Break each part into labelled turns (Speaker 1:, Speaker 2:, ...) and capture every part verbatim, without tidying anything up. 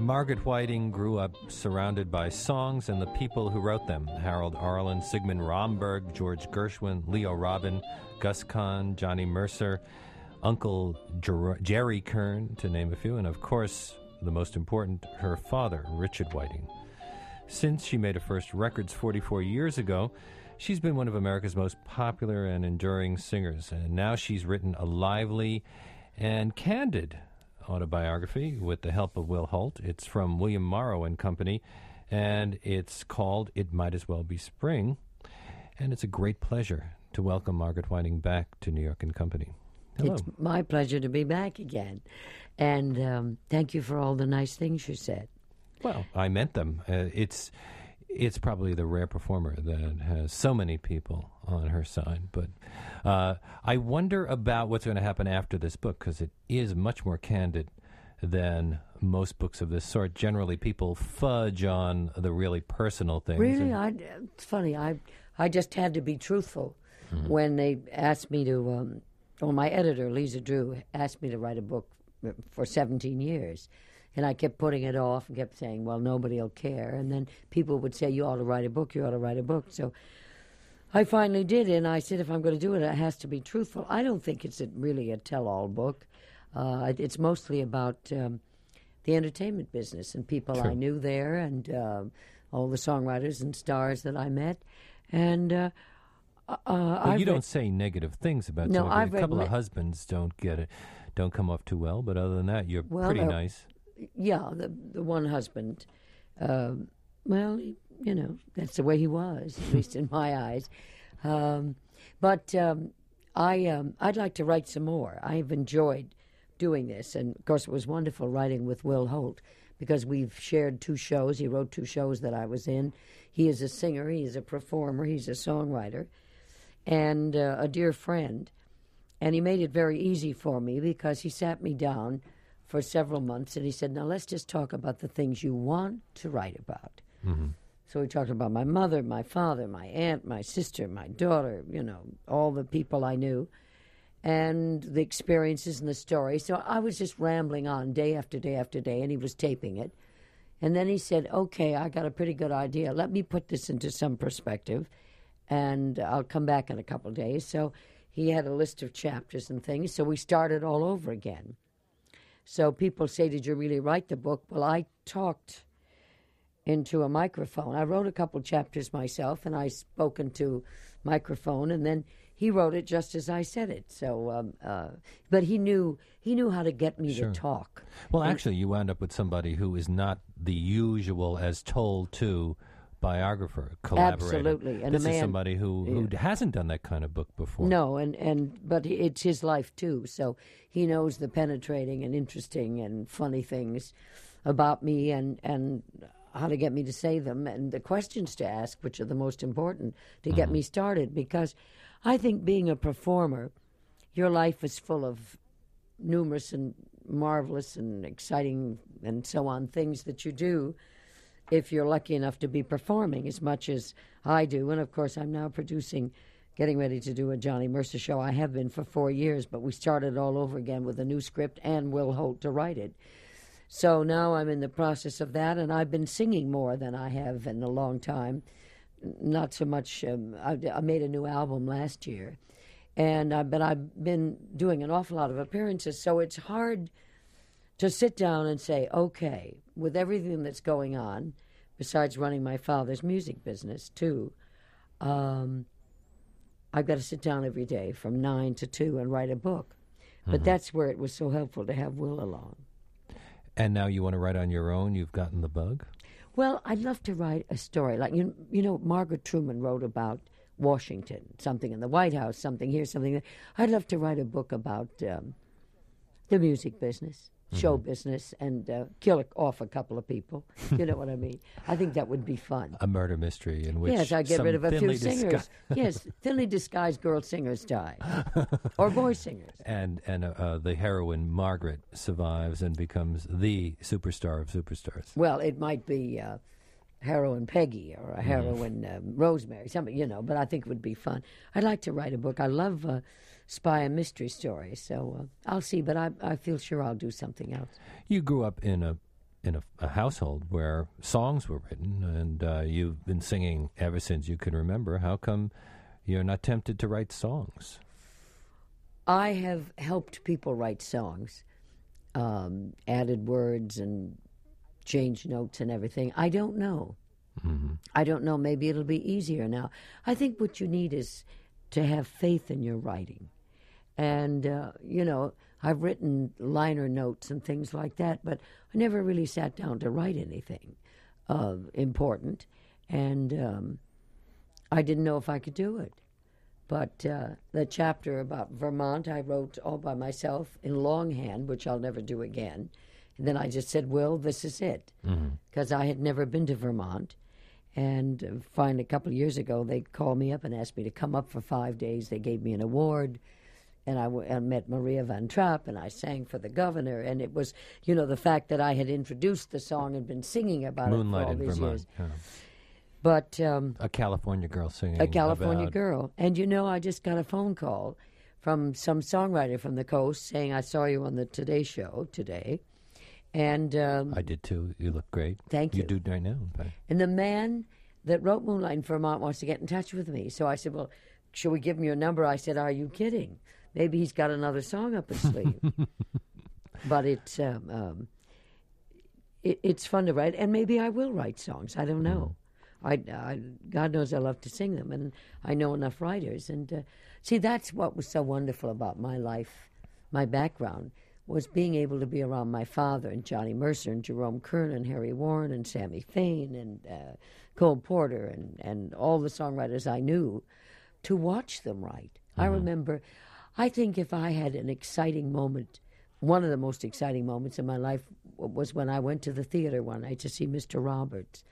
Speaker 1: Margaret Whiting grew up surrounded by songs and the people who wrote them. Harold Arlen, Sigmund Romberg, George Gershwin, Leo Robin, Gus Kahn, Johnny Mercer, Uncle Jer- Jerry Kern, to name a few, and of course, the most important, her father, Richard Whiting. Since she made her first records forty-four years ago, she's been one of America's most popular and enduring singers, and now she's written a lively and candid autobiography with the help of Will Holt. It's from William Morrow and Company, and it's called It Might As Well Be Spring, and it's a great pleasure to welcome Margaret Whiting back to New York and Company. Hello.
Speaker 2: It's my pleasure to be back again, and um, thank you for all the nice things you said.
Speaker 1: Well, I meant them. Uh, it's it's probably the rare performer that has so many people on her side. But uh, I wonder about what's going to happen after this book, because it is much more candid than most books of this sort. Generally, people fudge on the really personal things.
Speaker 2: Really? I, it's funny. I I just had to be truthful mm-hmm. when they asked me to, um, well, my editor, Lisa Drew, asked me to write a book for seventeen years. And I kept putting it off and kept saying, well, nobody will care. And then people would say, you ought to write a book, you ought to write a book. So I finally did, and I said, if I'm going to do it, it has to be truthful. I don't think it's a, really a tell-all book. Uh, it's mostly about um, the entertainment business and people
Speaker 1: True.
Speaker 2: I knew there and uh, all the songwriters and stars that I met. And uh, uh,
Speaker 1: but
Speaker 2: I've
Speaker 1: you don't
Speaker 2: read,
Speaker 1: say negative things about
Speaker 2: no,
Speaker 1: somebody.
Speaker 2: I've
Speaker 1: A couple
Speaker 2: read,
Speaker 1: of husbands don't get it, don't come off too well, but other than that, you're
Speaker 2: well,
Speaker 1: pretty
Speaker 2: uh,
Speaker 1: nice.
Speaker 2: Yeah, the the one husband, um, well, he, you know, that's the way he was, at least in my eyes. Um, but um, I, um, I'd like to write some more. I've enjoyed doing this, and of course it was wonderful writing with Will Holt, because we've shared two shows. He wrote two shows that I was in. He is a singer, he is a performer, he's a songwriter, and uh, a dear friend. And he made it very easy for me, because he sat me down for several months, and he said, now let's just talk about the things you want to write about. Mm-hmm. So we talked about my mother, my father, my aunt, my sister, my daughter, you know, all the people I knew, and the experiences and the stories. So I was just rambling on day after day after day, and he was taping it. And then he said, okay, I got a pretty good idea. Let me put this into some perspective, and I'll come back in a couple of days. So he had a list of chapters and things, so we started all over again. So people say, did you really write the book? Well, I talked into a microphone. I wrote a couple chapters myself, and I spoke into microphone, and then he wrote it just as I said it. So, um, uh, but he knew he knew how to get me
Speaker 1: Sure.
Speaker 2: to talk.
Speaker 1: Well,
Speaker 2: and,
Speaker 1: actually, you wound up with somebody who is not the usual as told to biographer, collaborator.
Speaker 2: Absolutely. And
Speaker 1: this
Speaker 2: a man,
Speaker 1: is somebody who, who
Speaker 2: yeah.
Speaker 1: hasn't done that kind of book before.
Speaker 2: No, and, and but it's his life too, so he knows the penetrating and interesting and funny things about me, and, and how to get me to say them, and the questions to ask, which are the most important to get mm-hmm. me started, because I think being a performer, your life is full of numerous and marvelous and exciting and so on things that you do, if you're lucky enough to be performing as much as I do. And, of course, I'm now producing, getting ready to do a Johnny Mercer show. I have been for four years, but we started all over again with a new script and Will Holt to write it. So now I'm in the process of that, and I've been singing more than I have in a long time. Not so much. Um, I, I made a new album last year, and I, but I've been doing an awful lot of appearances, so it's hard to sit down and say, okay, with everything that's going on, besides running my father's music business, too, um, I've got to sit down every day from nine to two and write a book. But mm-hmm. that's where it was so helpful to have Will along.
Speaker 1: And now you want to write on your own? You've gotten the bug?
Speaker 2: Well, I'd love to write a story. Like, you, you know, Margaret Truman wrote about Washington, something in the White House, something here, something there. I'd love to write a book about um, the music business. Show mm-hmm. business, and uh, kill off a couple of people. You know what I mean? I think that would be fun.
Speaker 1: A murder mystery in which
Speaker 2: yes, I get
Speaker 1: some
Speaker 2: rid of a few
Speaker 1: thinly
Speaker 2: singers.
Speaker 1: Disgu-
Speaker 2: yes, thinly disguised girl singers die, or boy singers.
Speaker 1: And and uh, uh, the heroine Margaret survives and becomes the superstar of superstars.
Speaker 2: Well, it might be uh, heroine Peggy or a heroine mm. um, Rosemary, something, you know. But I think it would be fun. I'd like to write a book. I love. Uh, spy and mystery stories, so uh, I'll see, but I, I feel sure I'll do something else.
Speaker 1: You grew up in a in a, a household where songs were written, and uh, you've been singing ever since you can remember. How come you're not tempted to write songs?
Speaker 2: I have helped people write songs, um, added words and changed notes and everything. I don't know. Mm-hmm. I don't know. Maybe it'll be easier now. I think what you need is to have faith in your writing. And, uh, you know, I've written liner notes and things like that, but I never really sat down to write anything uh, important. And um, I didn't know if I could do it. But uh, the chapter about Vermont I wrote all by myself in longhand, which I'll never do again. And then I just said, Will, this is it. Because mm-hmm. I had never been to Vermont. And uh, finally, a couple of years ago, they called me up and asked me to come up for five days. They gave me an award. And I, w- I met Maria Van Trapp, and I sang for the governor. And it was, you know, the fact that I had introduced the song and been singing about
Speaker 1: Moonlight
Speaker 2: it for all
Speaker 1: in
Speaker 2: these
Speaker 1: Vermont.
Speaker 2: years.
Speaker 1: Yeah.
Speaker 2: But um,
Speaker 1: a California girl singing
Speaker 2: a California
Speaker 1: about...
Speaker 2: girl. And, you know, I just got a phone call from some songwriter from the coast saying, I saw you on the Today Show today. And um,
Speaker 1: I did, too. You look great.
Speaker 2: Thank you.
Speaker 1: You do right now, in fact.
Speaker 2: And the man that wrote Moonlight in Vermont wants to get in touch with me. So I said, well, should we give him your number? I said, are you kidding? Maybe he's got another song up his sleeve. But it's um, um, it, it's fun to write, and maybe I will write songs. I don't know. Mm. I, I God knows I love to sing them, and I know enough writers. And uh, see, that's what was so wonderful about my life, my background, was being able to be around my father and Johnny Mercer and Jerome Kern and Harry Warren and Sammy Fain and uh, Cole Porter and, and all the songwriters I knew, to watch them write. Mm-hmm. I remember... I think if I had an exciting moment, one of the most exciting moments in my life was when I went to the theater one night to see Mister Roberts.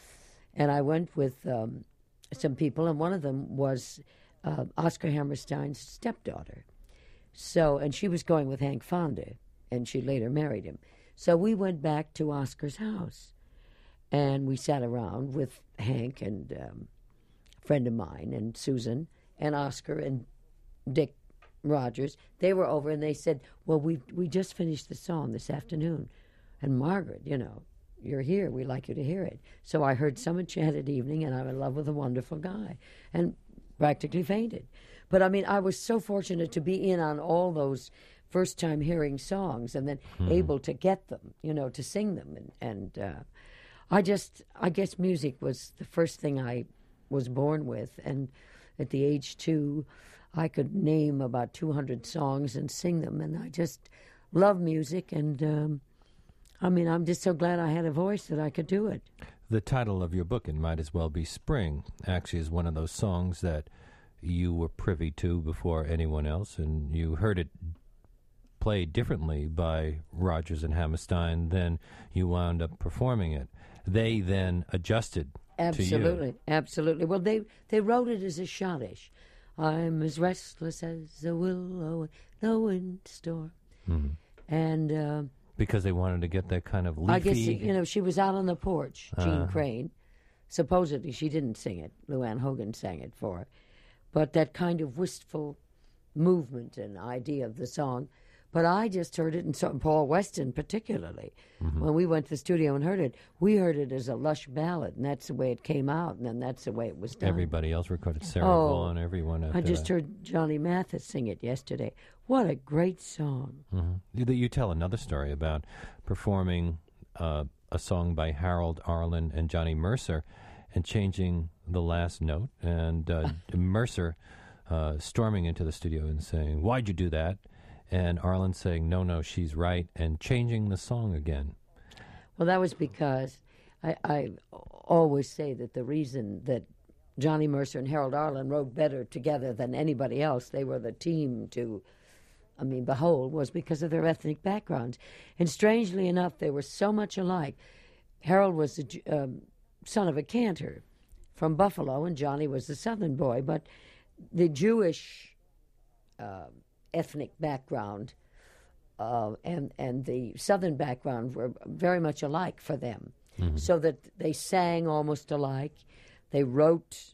Speaker 2: And I went with um, some people, and one of them was uh, Oscar Hammerstein's stepdaughter. So, and she was going with Hank Fonda, and she later married him. So we went back to Oscar's house, and we sat around with Hank and um, a friend of mine, and Susan, and Oscar, and Dick Rogers. They were over, and they said, well, we we just finished the song this afternoon. And Margaret, you know, you're here. We'd like you to hear it. So I heard Some Enchanted Evening, and I'm in love with a wonderful guy, and practically fainted. But, I mean, I was so fortunate to be in on all those first-time hearing songs and then hmm. able to get them, you know, to sing them. And, and uh, I just, I guess music was the first thing I was born with. And at the age two, I could name about two hundred songs and sing them, and I just love music, and um, I mean, I'm just so glad I had a voice that I could do it.
Speaker 1: The title of your book, It Might As Well Be Spring, actually is one of those songs that you were privy to before anyone else, and you heard it played differently by Rodgers and Hammerstein than you wound up performing it. They then adjusted
Speaker 2: absolutely,
Speaker 1: to you.
Speaker 2: Absolutely. Well, they, they wrote it as a schottische. I'm as restless as a willow in the windstorm. Mm-hmm. And... Uh,
Speaker 1: because they wanted to get that kind of leafy...
Speaker 2: I guess, you know, she was out on the porch, Jean uh. Crane. Supposedly she didn't sing it. Luann Hogan sang it for her. But that kind of wistful movement and idea of the song. But I just heard it, and so Paul Weston particularly. Mm-hmm. When we went to the studio and heard it, we heard it as a lush ballad, and that's the way it came out, and then that's the way it was done.
Speaker 1: Everybody else recorded, Sarah
Speaker 2: oh,
Speaker 1: Vaughan, everyone.
Speaker 2: I just that. heard Johnny Mathis sing it yesterday. What a great song.
Speaker 1: Mm-hmm. You, you tell another story about performing uh, a song by Harold Arlen and Johnny Mercer and changing the last note, and uh, Mercer uh, storming into the studio and saying, "Why'd you do that?" And Arlen saying, no, no, she's right, and changing the song again.
Speaker 2: Well, that was because I, I always say that the reason that Johnny Mercer and Harold Arlen wrote better together than anybody else, they were the team to, I mean, behold, was because of their ethnic backgrounds. And strangely enough, they were so much alike. Harold was the um, son of a cantor from Buffalo, and Johnny was the Southern boy, but the Jewish... Uh, ethnic background uh, and and the Southern background were very much alike for them, mm-hmm. so that they sang almost alike. They wrote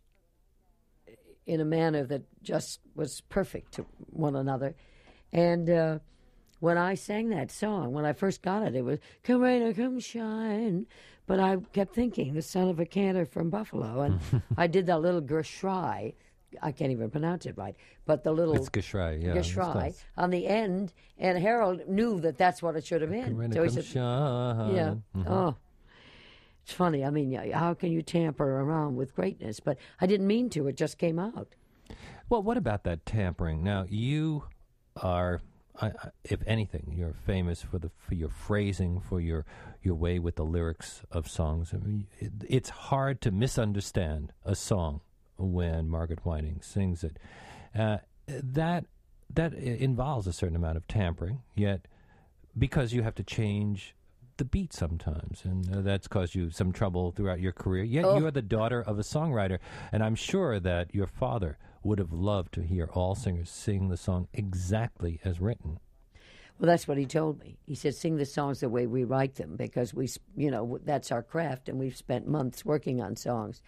Speaker 2: in a manner that just was perfect to one another. And uh, when I sang that song, when I first got it, it was "Come rain or come shine," but I kept thinking the son of a cantor from Buffalo, and I did that little Gershry. I can't even pronounce it right, but the little
Speaker 1: It's Gershry, yeah.
Speaker 2: Gershry on the end, and Harold knew that that's what it should have been. So he said,
Speaker 1: shine.
Speaker 2: "Yeah,
Speaker 1: Mm-hmm.
Speaker 2: oh." It's funny. I mean, yeah, how can you tamper around with greatness? But I didn't mean to. It just came out.
Speaker 1: Well, what about that tampering? Now, you are, I, I, if anything, you're famous for the for your phrasing, for your your way with the lyrics of songs. I mean, it, it's hard to misunderstand a song when Margaret Whiting sings it. Uh, that that involves a certain amount of tampering, yet because you have to change the beat sometimes, and uh, that's caused you some trouble throughout your career. Yet
Speaker 2: Oh.
Speaker 1: you are the daughter of a songwriter, and I'm sure that your father would have loved to hear all singers sing the song exactly as written.
Speaker 2: Well, that's what he told me. He said, "Sing the songs the way we write them, because we, you know, that's our craft, and we've spent months working on songs."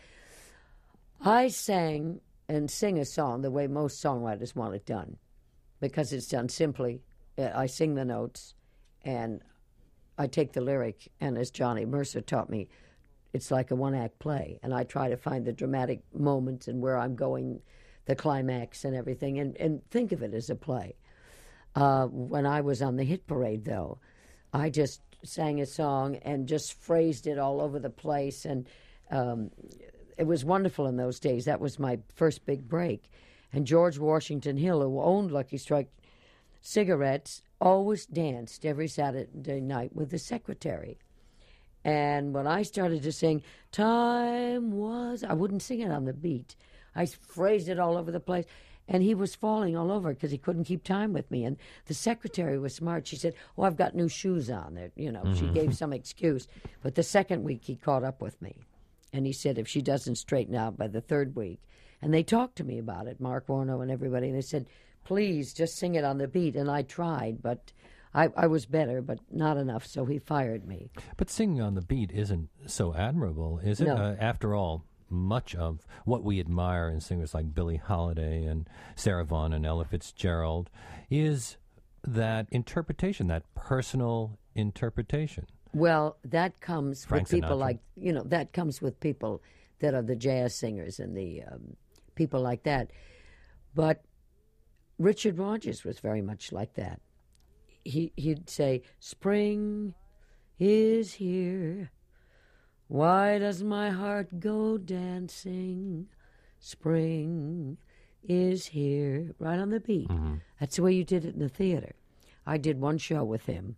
Speaker 2: I sang and sing a song the way most songwriters want it done, because it's done simply. Uh, I sing the notes, and I take the lyric, and as Johnny Mercer taught me, it's like a one-act play, and I try to find the dramatic moments and where I'm going, the climax and everything, and, and think of it as a play. Uh, when I was on the hit parade, though, I just sang a song and just phrased it all over the place, and um, it was wonderful in those days. That was my first big break. And George Washington Hill, who owned Lucky Strike Cigarettes, always danced every Saturday night with the secretary. And when I started to sing, time was, I wouldn't sing it on the beat. I phrased it all over the place. And he was falling all over because he couldn't keep time with me. And the secretary was smart. She said, "Oh, I've got new shoes on." There, you know, mm-hmm. She gave some excuse. But the second week, he caught up with me. And he said, if she doesn't straighten out by the third week. And they talked to me about it, Mark Warno and everybody. And they said, please, just sing it on the beat. And I tried, but I, I was better, but not enough. So he fired me.
Speaker 1: But singing on the beat isn't so admirable, is it?
Speaker 2: No.
Speaker 1: Uh, after all, much of what we admire in singers like Billie Holiday and Sarah Vaughan and Ella Fitzgerald is that interpretation, that personal interpretation.
Speaker 2: Well, that comes
Speaker 1: Frank
Speaker 2: with people
Speaker 1: Sinatra.
Speaker 2: like, you know, that comes with people that are the jazz singers and the um, people like that. But Richard Rogers was very much like that. He, he'd say, spring is here. Why does my heart go dancing? Spring is here. Right on the beat. Mm-hmm. That's the way you did it in the theater. I did one show with him.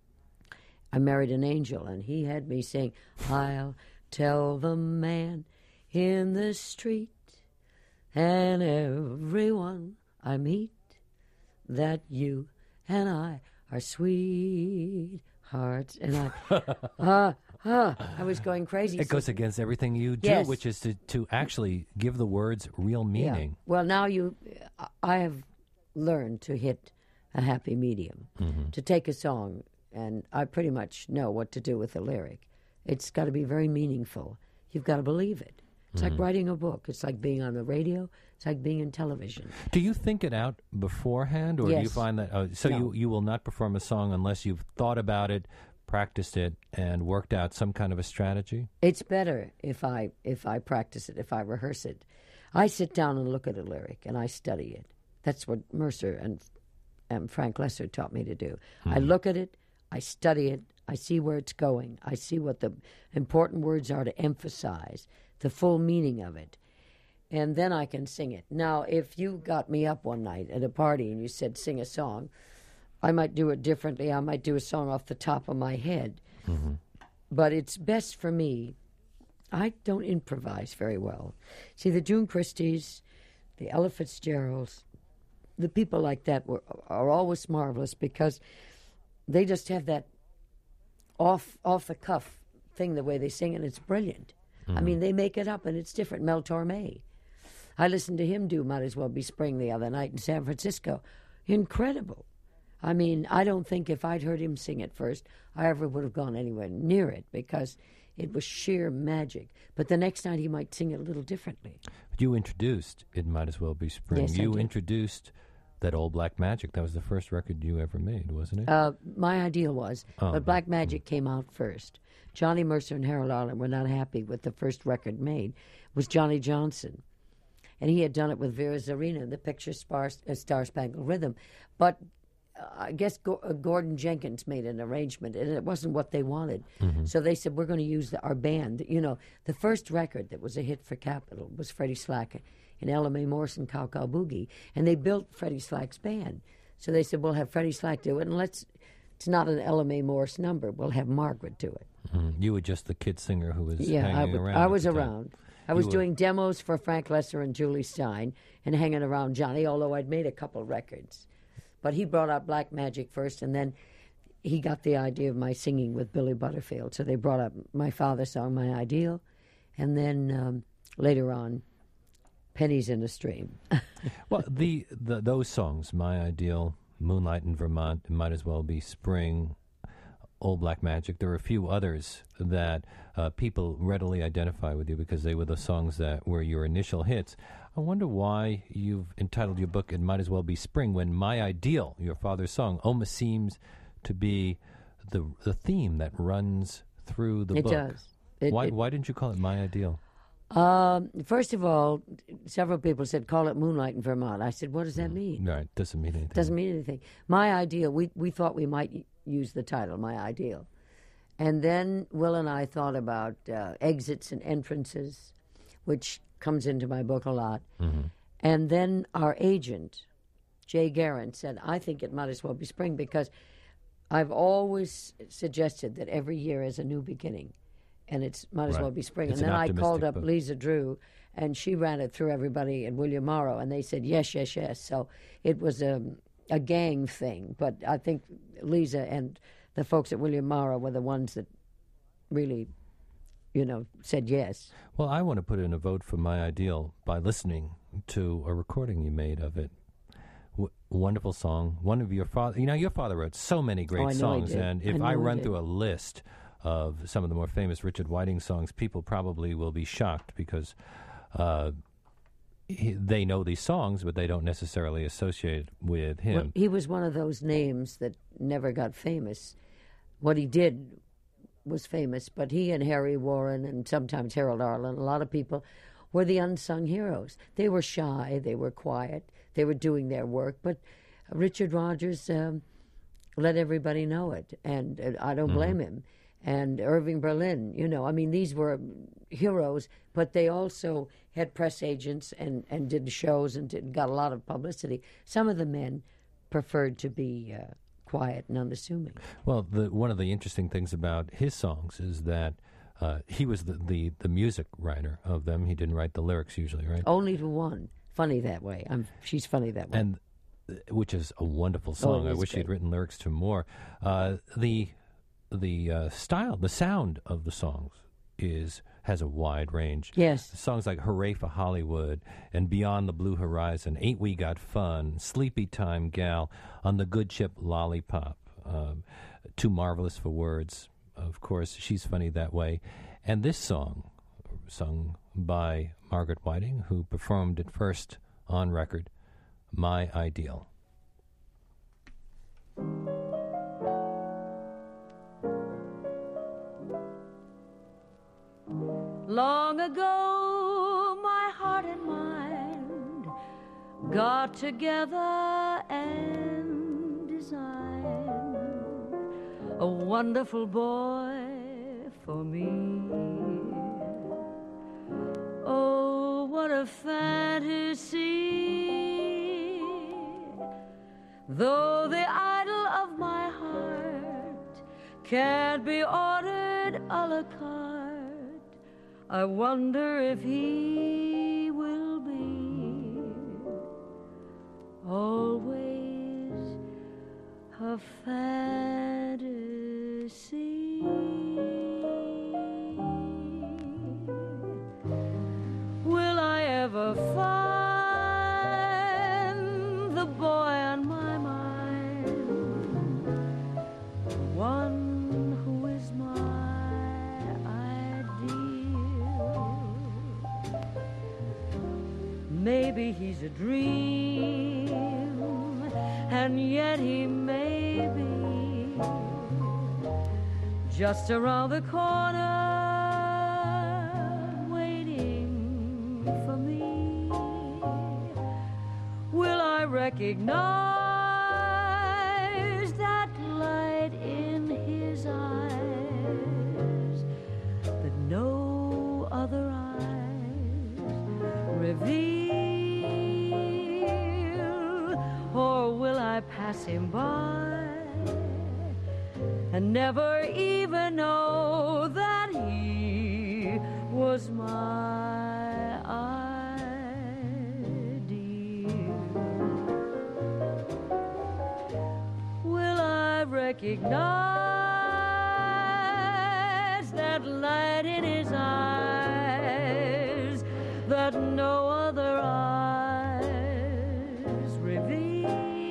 Speaker 2: I Married an Angel, and he had me sing, I'll tell the man in the street and everyone I meet that you and I are sweethearts. And I, uh, uh, I was going crazy.
Speaker 1: It
Speaker 2: so,
Speaker 1: goes against everything you do,
Speaker 2: yes.
Speaker 1: which is to, to actually give the words real meaning.
Speaker 2: Yeah. Well, now you, I have learned to hit a happy medium, mm-hmm. to take a song, and I pretty much know what to do with the lyric. It's got to be very meaningful. You've got to believe it. It's mm-hmm. like writing a book. It's like being on the radio. It's like being in television.
Speaker 1: Do you think it out beforehand, or
Speaker 2: yes.
Speaker 1: do you find that... Uh, so
Speaker 2: no.
Speaker 1: you, you will not perform a song unless you've thought about it, practiced it, and worked out some kind of a strategy?
Speaker 2: It's better if I if I practice it, if I rehearse it. I sit down and look at a lyric, and I study it. That's what Mercer and, and Frank Lesser taught me to do. Mm-hmm. I look at it, I study it, I see where it's going. I see what the important words are to emphasize, the full meaning of it. And then I can sing it. Now, if you got me up one night at a party and you said, sing a song, I might do it differently. I might do a song off the top of my head. Mm-hmm. But it's best for me. I don't improvise very well. See, the June Christies, the Ella Fitzgeralds, the people like that were, are always marvelous because they just have that off off the cuff thing, the way they sing, and it's brilliant. Mm-hmm. I mean, they make it up, and it's different. Mel Torme. I listened to him do Might As Well Be Spring the other night in San Francisco. Incredible. I mean, I don't think if I'd heard him sing it first, I ever would have gone anywhere near it because it was sheer magic. But the next night he might sing it a little differently.
Speaker 1: But you introduced It Might As Well Be Spring.
Speaker 2: Yes,
Speaker 1: you
Speaker 2: I did.
Speaker 1: introduced that Old Black Magic. That was the first record you ever made, wasn't it?
Speaker 2: Uh, My Ideal was,
Speaker 1: Oh,
Speaker 2: but Black
Speaker 1: right.
Speaker 2: Magic came out first. Johnny Mercer and Harold Arlen were not happy with the first record made. It was Johnny Johnson. And he had done it with Vera Zarina, the picture Spar- uh, Star Spangled Rhythm. But uh, I guess Go- uh, Gordon Jenkins made an arrangement, and it wasn't what they wanted.
Speaker 1: Mm-hmm.
Speaker 2: So they said, we're going to use the, our band. You know, the first record that was a hit for Capitol was Freddie Slack and Ella Mae Morse and Cow Cow Boogie. And they built Freddie Slack's band. So they said, we'll have Freddie Slack do it, and let's, it's not an Ella Mae Morse number. We'll have Margaret do it.
Speaker 1: Mm-hmm. You were just the kid singer who was
Speaker 2: Yeah,
Speaker 1: hanging
Speaker 2: I, w-
Speaker 1: around.
Speaker 2: I
Speaker 1: at
Speaker 2: was
Speaker 1: the time.
Speaker 2: around. I was
Speaker 1: You were-
Speaker 2: doing demos for Frank Lesser and Julie Stein and hanging around Johnny, although I'd made a couple records. But he brought out Black Magic first, and then he got the idea of my singing with Billy Butterfield. So they brought up my father's song, My Ideal, and then um, later on, Pennies in a Stream.
Speaker 1: Well, the, the those songs, My Ideal, Moonlight in Vermont, It Might As Well Be Spring, Old Black Magic. There were a few others that uh, people readily identify with you because they were the songs that were your initial hits. I wonder why you've entitled your book It Might As Well Be Spring when My Ideal, your father's song, almost seems to be the the theme that runs through the
Speaker 2: It
Speaker 1: book.
Speaker 2: does. It-
Speaker 1: why
Speaker 2: it-
Speaker 1: why didn't you call it My Ideal?
Speaker 2: Um, first of all, several people said, call it Moonlight in Vermont. I said, what does that mean?
Speaker 1: Right, doesn't mean anything.
Speaker 2: Doesn't mean anything. My Ideal, we, we thought we might y- use the title, My Ideal. And then Will and I thought about uh, exits and entrances, which comes into my book a lot.
Speaker 1: Mm-hmm.
Speaker 2: And then our agent, Jay Guerin, said, I think it might as well be spring because I've always suggested that every year is a new beginning. And it's might as
Speaker 1: Right.
Speaker 2: well be spring.
Speaker 1: It's
Speaker 2: and
Speaker 1: an
Speaker 2: then I called
Speaker 1: optimistic
Speaker 2: up
Speaker 1: book.
Speaker 2: Lisa Drew, and she ran it through everybody and William Morrow, and they said yes, yes, yes. So it was a, a gang thing. But I think Lisa and the folks at William Morrow were the ones that really, you know, said yes.
Speaker 1: Well, I want to put in a vote for My Ideal by listening to a recording you made of it. W- wonderful song. One of your father, you know, your father wrote so many great
Speaker 2: Oh, I know he
Speaker 1: songs,
Speaker 2: did.
Speaker 1: and
Speaker 2: I
Speaker 1: if
Speaker 2: know
Speaker 1: I,
Speaker 2: he
Speaker 1: run
Speaker 2: did.
Speaker 1: through a list of some of the more famous Richard Whiting songs, people probably will be shocked because uh, he, they know these songs, but they don't necessarily associate with him.
Speaker 2: Well, he was one of those names that never got famous. What he did was famous, but he and Harry Warren and sometimes Harold Arlen, a lot of people, were the unsung heroes. They were shy, they were quiet, they were doing their work, but Richard Rodgers um, let everybody know it, and uh, I don't blame him. And Irving Berlin, you know, I mean, these were heroes, but they also had press agents and, and did shows and did, got a lot of publicity. Some of the men preferred to be uh, quiet and unassuming.
Speaker 1: Well, the, one of the interesting things about his songs is that uh, he was the, the, the music writer of them. He didn't write the lyrics usually, right?
Speaker 2: Only to one. Funny that way. I'm, she's funny that way.
Speaker 1: And uh, which is a wonderful song.
Speaker 2: it
Speaker 1: I
Speaker 2: is
Speaker 1: wish he'd
Speaker 2: great.
Speaker 1: written lyrics to more. Uh, the the uh, style, the sound of the songs is has a wide range.
Speaker 2: Yes.
Speaker 1: Songs like Hooray for Hollywood and Beyond the Blue Horizon, Ain't We Got Fun, Sleepy Time Gal, On the Good Ship Lollipop, um, Too Marvelous for Words, of course, She's Funny That Way. And this song, sung by Margaret Whiting, who performed it first on record, My Ideal.
Speaker 2: Long ago, my heart and mind got together and designed a wonderful boy for me. Oh, what a fantasy! Though the idol of my heart can't be ordered a la carte, I wonder if he will be always a fantasy. Will I ever find the boy on my mind, one who is my ideal? Maybe he's a dream and yet he may be just around the corner waiting for me. Will I recognize that light in his eyes that no other eyes reveal? Or will I pass him by and never even know that he was my ideal? Will I recognize that light in his eyes that no other eyes reveal?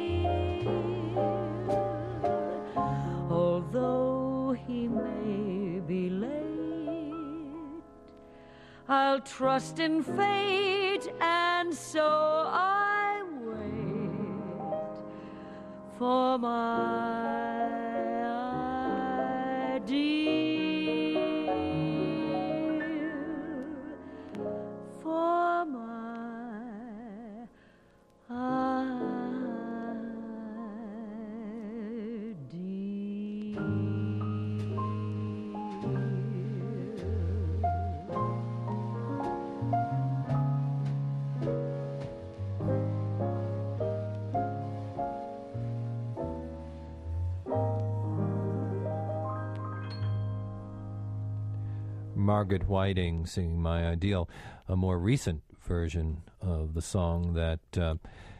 Speaker 2: Although he may be late, I'll trust in fate, and so I wait for my ideal, for my ideal.
Speaker 1: Margaret Whiting singing My Ideal, a more recent version of the song that uh,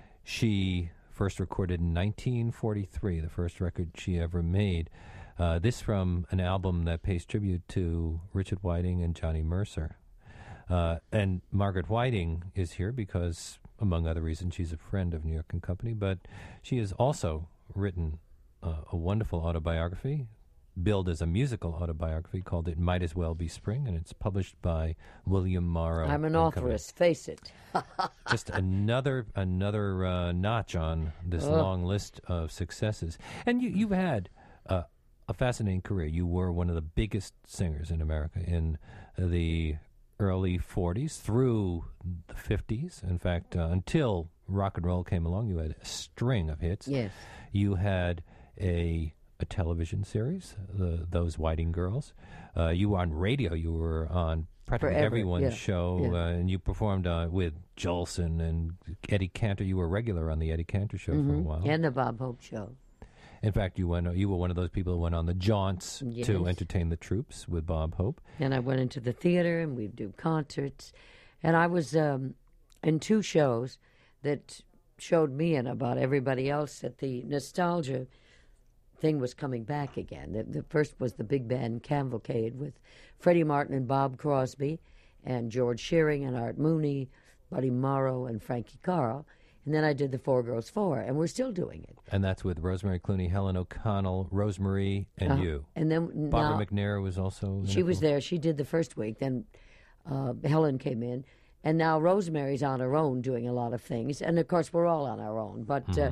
Speaker 1: she first recorded in nineteen forty-three, the first record she ever made. Uh, this from an album that pays tribute to Richard Whiting and Johnny Mercer. Uh, and Margaret Whiting is here because, among other reasons, she's a friend of New York and Company, but she has also written uh, a wonderful autobiography, billed as a musical autobiography, called It Might As Well Be Spring, and it's published by William Morrow.
Speaker 2: I'm an
Speaker 1: and
Speaker 2: authoress, face it.
Speaker 1: Just another another uh, notch on this
Speaker 2: Ugh.
Speaker 1: long list of successes. And you, you've had uh, a fascinating career. You were one of the biggest singers in America in the early forties through the fifties. In fact, uh, until rock and roll came along, you had a string of hits.
Speaker 2: Yes.
Speaker 1: You had a a television series, the, those Whiting Girls. Uh, you were on radio. You were on practically
Speaker 2: Forever,
Speaker 1: everyone's
Speaker 2: yeah,
Speaker 1: show,
Speaker 2: yeah.
Speaker 1: Uh, and you performed uh, with Jolson and Eddie Cantor. You were regular on the Eddie Cantor show
Speaker 2: Mm-hmm.
Speaker 1: for a while.
Speaker 2: And the Bob Hope Show.
Speaker 1: In fact, you went. You were one of those people who went on the jaunts
Speaker 2: Yes.
Speaker 1: to entertain the troops with Bob Hope.
Speaker 2: And I went into the theater, and we'd do concerts. And I was um, in two shows that showed me and about everybody else that the nostalgia thing was coming back again. The, the first was the big band cavalcade with Freddie Martin and Bob Crosby and George Shearing and Art Mooney, Buddy Morrow and Frankie Carl. And then I did the Four Girls Four, and we're still doing it.
Speaker 1: And that's with Rosemary Clooney, Helen O'Connell, Rosemary, and
Speaker 2: Uh,
Speaker 1: you.
Speaker 2: And then
Speaker 1: Barbara
Speaker 2: now,
Speaker 1: McNair was also in
Speaker 2: she
Speaker 1: it
Speaker 2: was
Speaker 1: for-
Speaker 2: there. She did the first week. Then uh, Helen came in. And now Rosemary's on her own doing a lot of things. And, of course, we're all on our own. But uh,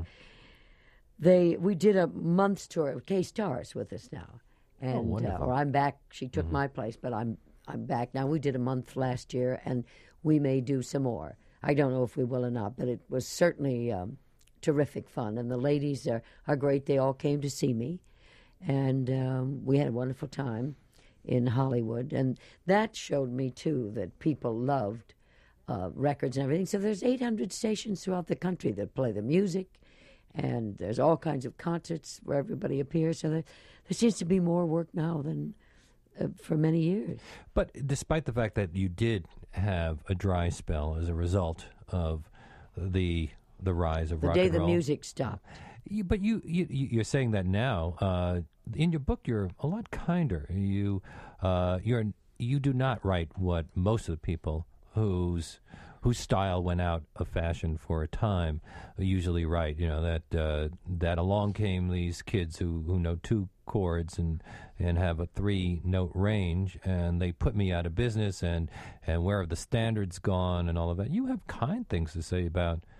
Speaker 2: they we did a month's tour of K-Stars with us now. And, uh,
Speaker 1: wonderful.
Speaker 2: or I'm back. She took my place, but I'm I'm back now. We did a month last year, and we may do some more. I don't know if we will or not, but it was certainly um, terrific fun. And the ladies are, are great. They all came to see me, and um, we had a wonderful time in Hollywood. And that showed me, too, that people loved uh, records and everything. So there's eight hundred stations throughout the country that play the music, and there's all kinds of concerts where everybody appears. So there, there seems to be more work now than uh, for many years.
Speaker 1: But despite the fact that you did have a dry spell as a result of the the rise of
Speaker 2: The
Speaker 1: rock
Speaker 2: day
Speaker 1: and
Speaker 2: the
Speaker 1: roll,
Speaker 2: music stopped.
Speaker 1: you, but you, you you're saying that now. Uh, in your book, you're a lot kinder. You uh, you're you do not write what most of the people whose whose style went out of fashion for a time usually write. You know that uh, that along came these kids who, who know two chords and and have a three note range, and they put me out of business, and and where have the standards gone and all of that. You have kind things to say about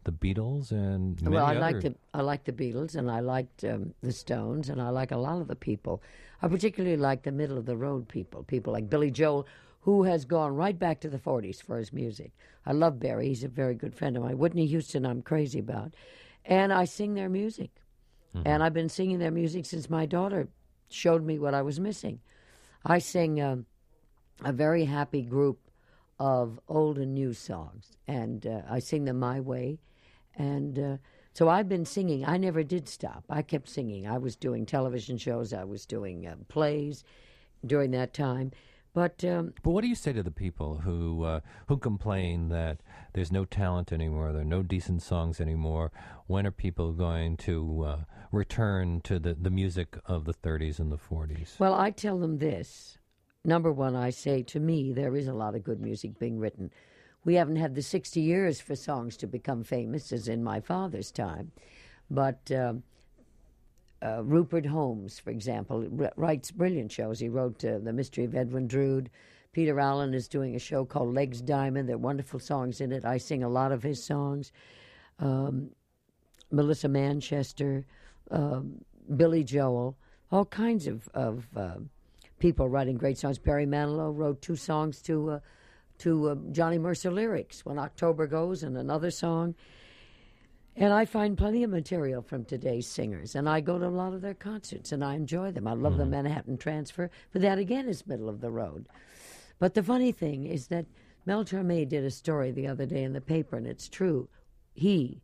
Speaker 1: the Beatles and many
Speaker 2: well, I
Speaker 1: other...
Speaker 2: like the I like the Beatles, and I liked um, the Stones, and I like a lot of the people. I particularly like the middle of the road people, people like Billy Joel, who has gone right back to the forties for his music. I love Barry; he's a very good friend of mine. Whitney Houston, I'm crazy about, and I sing their music, mm-hmm. and I've been singing their music since my daughter showed me what I was missing. I sing um, a very happy group of old and new songs, and uh, I sing them my way. And uh, so I've been singing. I never did stop. I kept singing. I was doing television shows. I was doing uh, plays during that time. But um,
Speaker 1: but what do you say to the people who uh, who complain that there's no talent anymore, there are no decent songs anymore? When are people going to uh, return to the, the music of the thirties and the forties?
Speaker 2: Well, I tell them this. Number one, I say, to me, there is a lot of good music being written. We haven't had the sixty years for songs to become famous, as in my father's time. But uh, uh, Rupert Holmes, for example, r- writes brilliant shows. He wrote uh, The Mystery of Edwin Drood. Peter Allen is doing a show called Legs Diamond. There are wonderful songs in it. I sing a lot of his songs. Um, Melissa Manchester, uh, Billy Joel, all kinds of, of uh, people writing great songs. Barry Manilow wrote two songs to... Uh, to uh, Johnny Mercer lyrics, When October Goes, and another song. And I find plenty of material from today's singers, and I go to a lot of their concerts, and I enjoy them. I love mm-hmm. the Manhattan Transfer, but that, again, is middle of the road. But the funny thing is that Mel Torme did a story the other day in the paper, and it's true. He,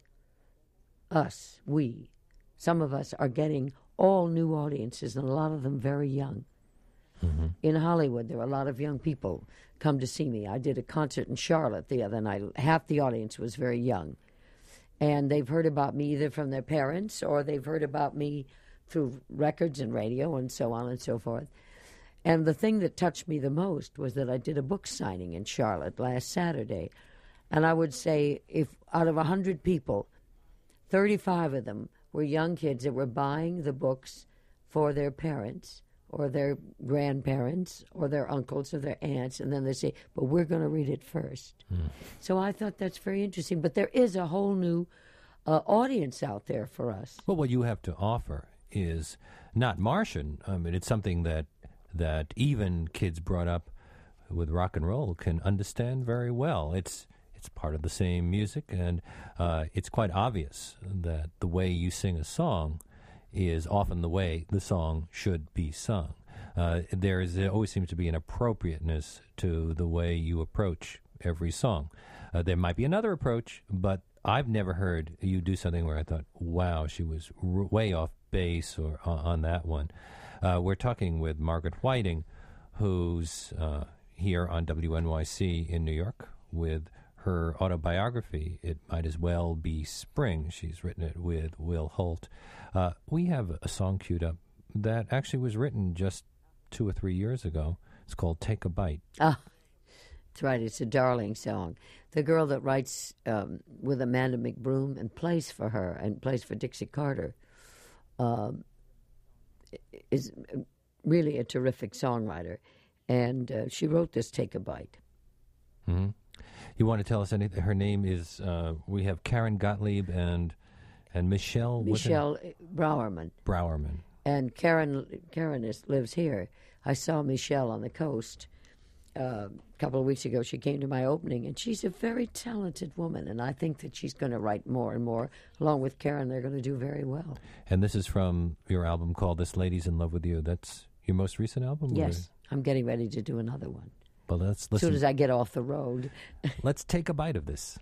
Speaker 2: us, we, some of us are getting all new audiences, and a lot of them very young. Mm-hmm. In Hollywood, there are a lot of young people come to see me. I did a concert in Charlotte the other night. Half the audience was very young. And they've heard about me either from their parents or they've heard about me through records and radio and so on and so forth. And the thing that touched me the most was that I did a book signing in Charlotte last Saturday. And I would say if out of one hundred people, thirty-five of them were young kids that were buying the books for their parents or their grandparents, or their uncles, or their aunts, and then they say, but we're going to read it first. Mm. So I thought that's very interesting. But there is a whole new uh, audience out there for us.
Speaker 1: Well, what you have to offer is not Martian. I mean, it's something that that even kids brought up with rock and roll can understand very well. It's it's part of the same music, and uh, it's quite obvious that the way you sing a song is often the way the song should be sung. Uh, there is there always seems to be an appropriateness to the way you approach every song. Uh, there might be another approach, but I've never heard you do something where I thought, wow, she was r- way off base or uh, on that one. Uh, we're talking with Margaret Whiting, who's uh, here on W N Y C in New York with her autobiography, It Might As Well Be Spring. She's written it with Will Holt. Uh, we have a song queued up that actually was written just two or three years ago. It's called Take a Bite.
Speaker 2: Ah, that's right. It's a darling song. The girl that writes um, with Amanda McBroom and plays for her and plays for Dixie Carter um, is really a terrific songwriter. And uh, she wrote this Take a Bite.
Speaker 1: Mm-hmm. You want to tell us anything? Her name is, uh, we have Karen Gottlieb and and Michelle.
Speaker 2: Michelle Browerman.
Speaker 1: Browerman.
Speaker 2: And Karen Karen is, lives here. I saw Michelle on the coast uh, a couple of weeks ago. She came to my opening, and she's a very talented woman, and I think that she's going to write more and more. Along with Karen, they're going to do very well.
Speaker 1: And this is from your album called This Lady's in Love with You. That's your most recent album?
Speaker 2: Yes. Or? I'm getting ready to do another one.
Speaker 1: Well, let's listen.
Speaker 2: As soon as I get off the road.
Speaker 1: Let's take a bite of this.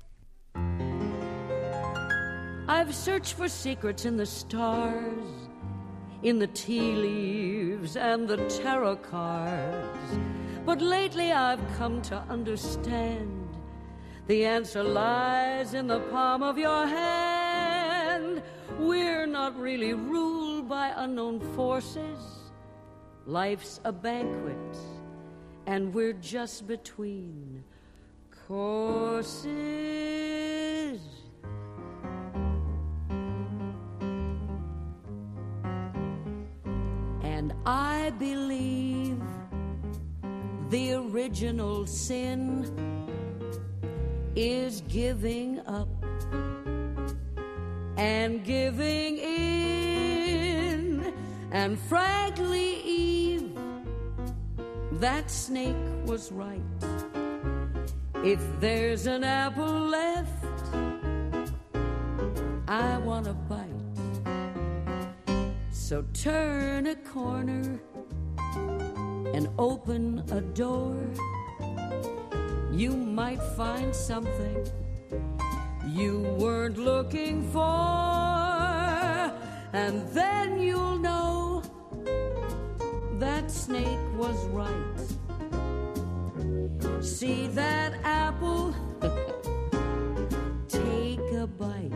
Speaker 2: I've searched for secrets in the stars, in the tea leaves and the tarot cards. But lately I've come to understand the answer lies in the palm of your hand. We're not really ruled by unknown forces. Life's a banquet, and we're just between courses. And I believe the original sin is giving up and giving in. And frankly, Eve, that snake was right. If there's an apple left, I want a bite. So turn a corner and open a door. You might find something you weren't looking for, and then you'll know that snake was right. See that apple? Take a bite.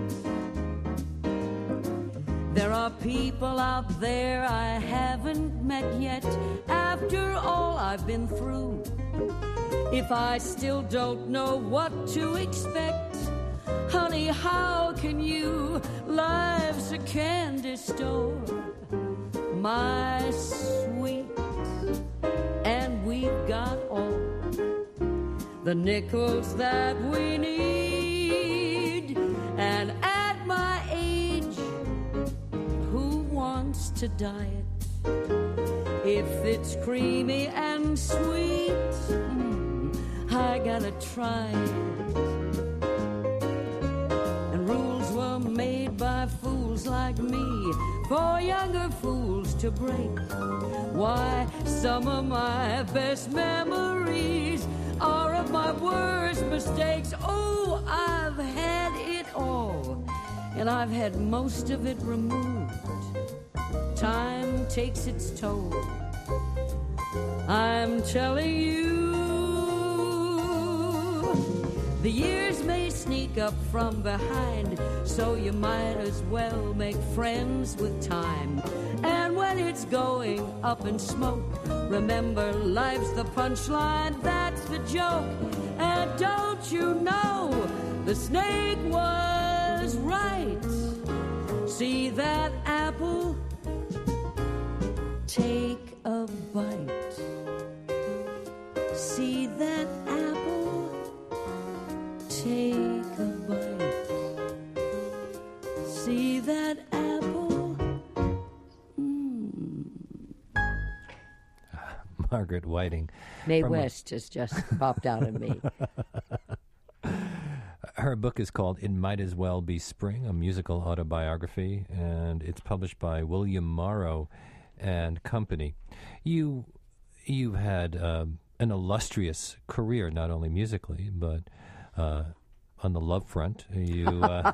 Speaker 2: There are people out there I haven't met yet. After all I've been through, if I still don't know what to expect, honey, how can you? Life's a candy store, my sweet, and we've got all the nickels that we need. And at my age, who wants to diet if it's creamy and sweet? Mm, I gotta try it. And rules were made by fools like me for younger fools to break. Why, some of my best memories are of my worst mistakes. Oh, I've had it all, and I've had most of it removed. Time takes its toll, I'm telling you. The years may sneak up from behind, so you might as well make friends with time. And when it's going up in smoke, remember life's the punchline, that's the joke. And don't you know, the snake was right. See that apple? Take a bite. See that apple? Take a bite. See that apple? Mm.
Speaker 1: Margaret Whiting.
Speaker 2: Mae West has just popped out of me.
Speaker 1: Her book is called It Might As Well Be Spring, a musical autobiography, and it's published by William Morrow and Company. You, you've had um, an illustrious career, not only musically, but uh, on the love front. You uh,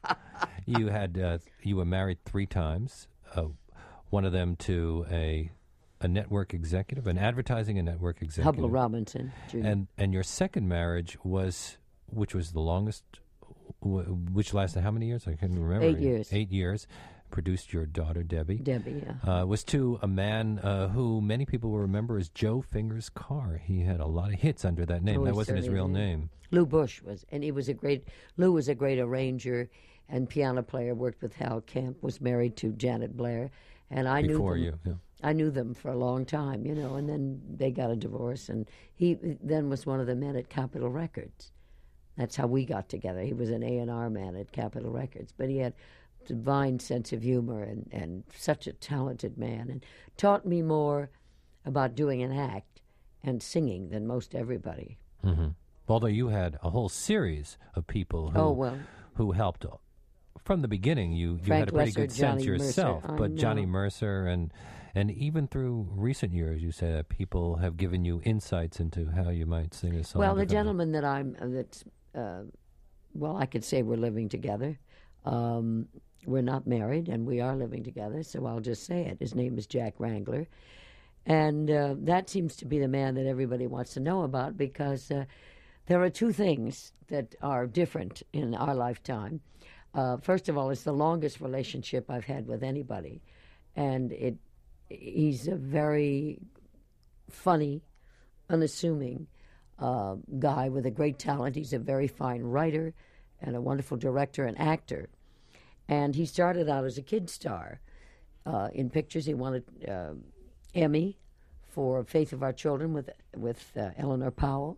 Speaker 1: you had uh, you were married three times. Uh, one of them to a a network executive, an advertising and network executive.
Speaker 2: Hubbell Robinson Junior
Speaker 1: And and your second marriage was, which was the longest, w- which lasted how many years? I can't remember.
Speaker 2: Eight years.
Speaker 1: Eight years. Produced your daughter, Debbie.
Speaker 2: Debbie, yeah.
Speaker 1: Uh, was to a man uh, who many people will remember as Joe Fingers Carr. He had a lot of hits under that name.
Speaker 2: Oh,
Speaker 1: that
Speaker 2: he
Speaker 1: wasn't his
Speaker 2: certainly
Speaker 1: real
Speaker 2: did.
Speaker 1: name.
Speaker 2: Lou Bush was, and he was a great, Lou was a great arranger and piano player, worked with Hal Kemp, was married to Janet Blair, and I
Speaker 1: Before
Speaker 2: knew them.
Speaker 1: you, yeah.
Speaker 2: I knew them for a long time, you know, and then they got a divorce, and he then was one of the men at Capitol Records. That's how we got together. He was an A and R man at Capitol Records, but he had a divine sense of humor and, and such a talented man, and taught me more about doing an act and singing than most everybody.
Speaker 1: Mm-hmm. Although you had a whole series of people who
Speaker 2: Oh, well.
Speaker 1: who helped from the beginning. You, you
Speaker 2: Frank
Speaker 1: had a pretty
Speaker 2: Lesser,
Speaker 1: good sense
Speaker 2: Johnny Mercer.
Speaker 1: yourself,
Speaker 2: I
Speaker 1: but Johnny
Speaker 2: know.
Speaker 1: Mercer and and even through recent years, you said that people have given you insights into how you might sing a song.
Speaker 2: Well, the
Speaker 1: differently.
Speaker 2: gentleman that I'm, uh, that's, uh, well, I could say we're living together. Um, we're not married, and we are living together, so I'll just say it. His name is Jack Wrangler. And uh, that seems to be the man that everybody wants to know about, because uh, there are two things that are different in our lifetime. Uh, first of all, it's the longest relationship I've had with anybody. And it he's a very funny, unassuming uh, guy with a great talent. He's a very fine writer and a wonderful director and actor. And he started out as a kid star uh, in pictures. He won an uh, Emmy for Faith of Our Children with with uh, Eleanor Powell.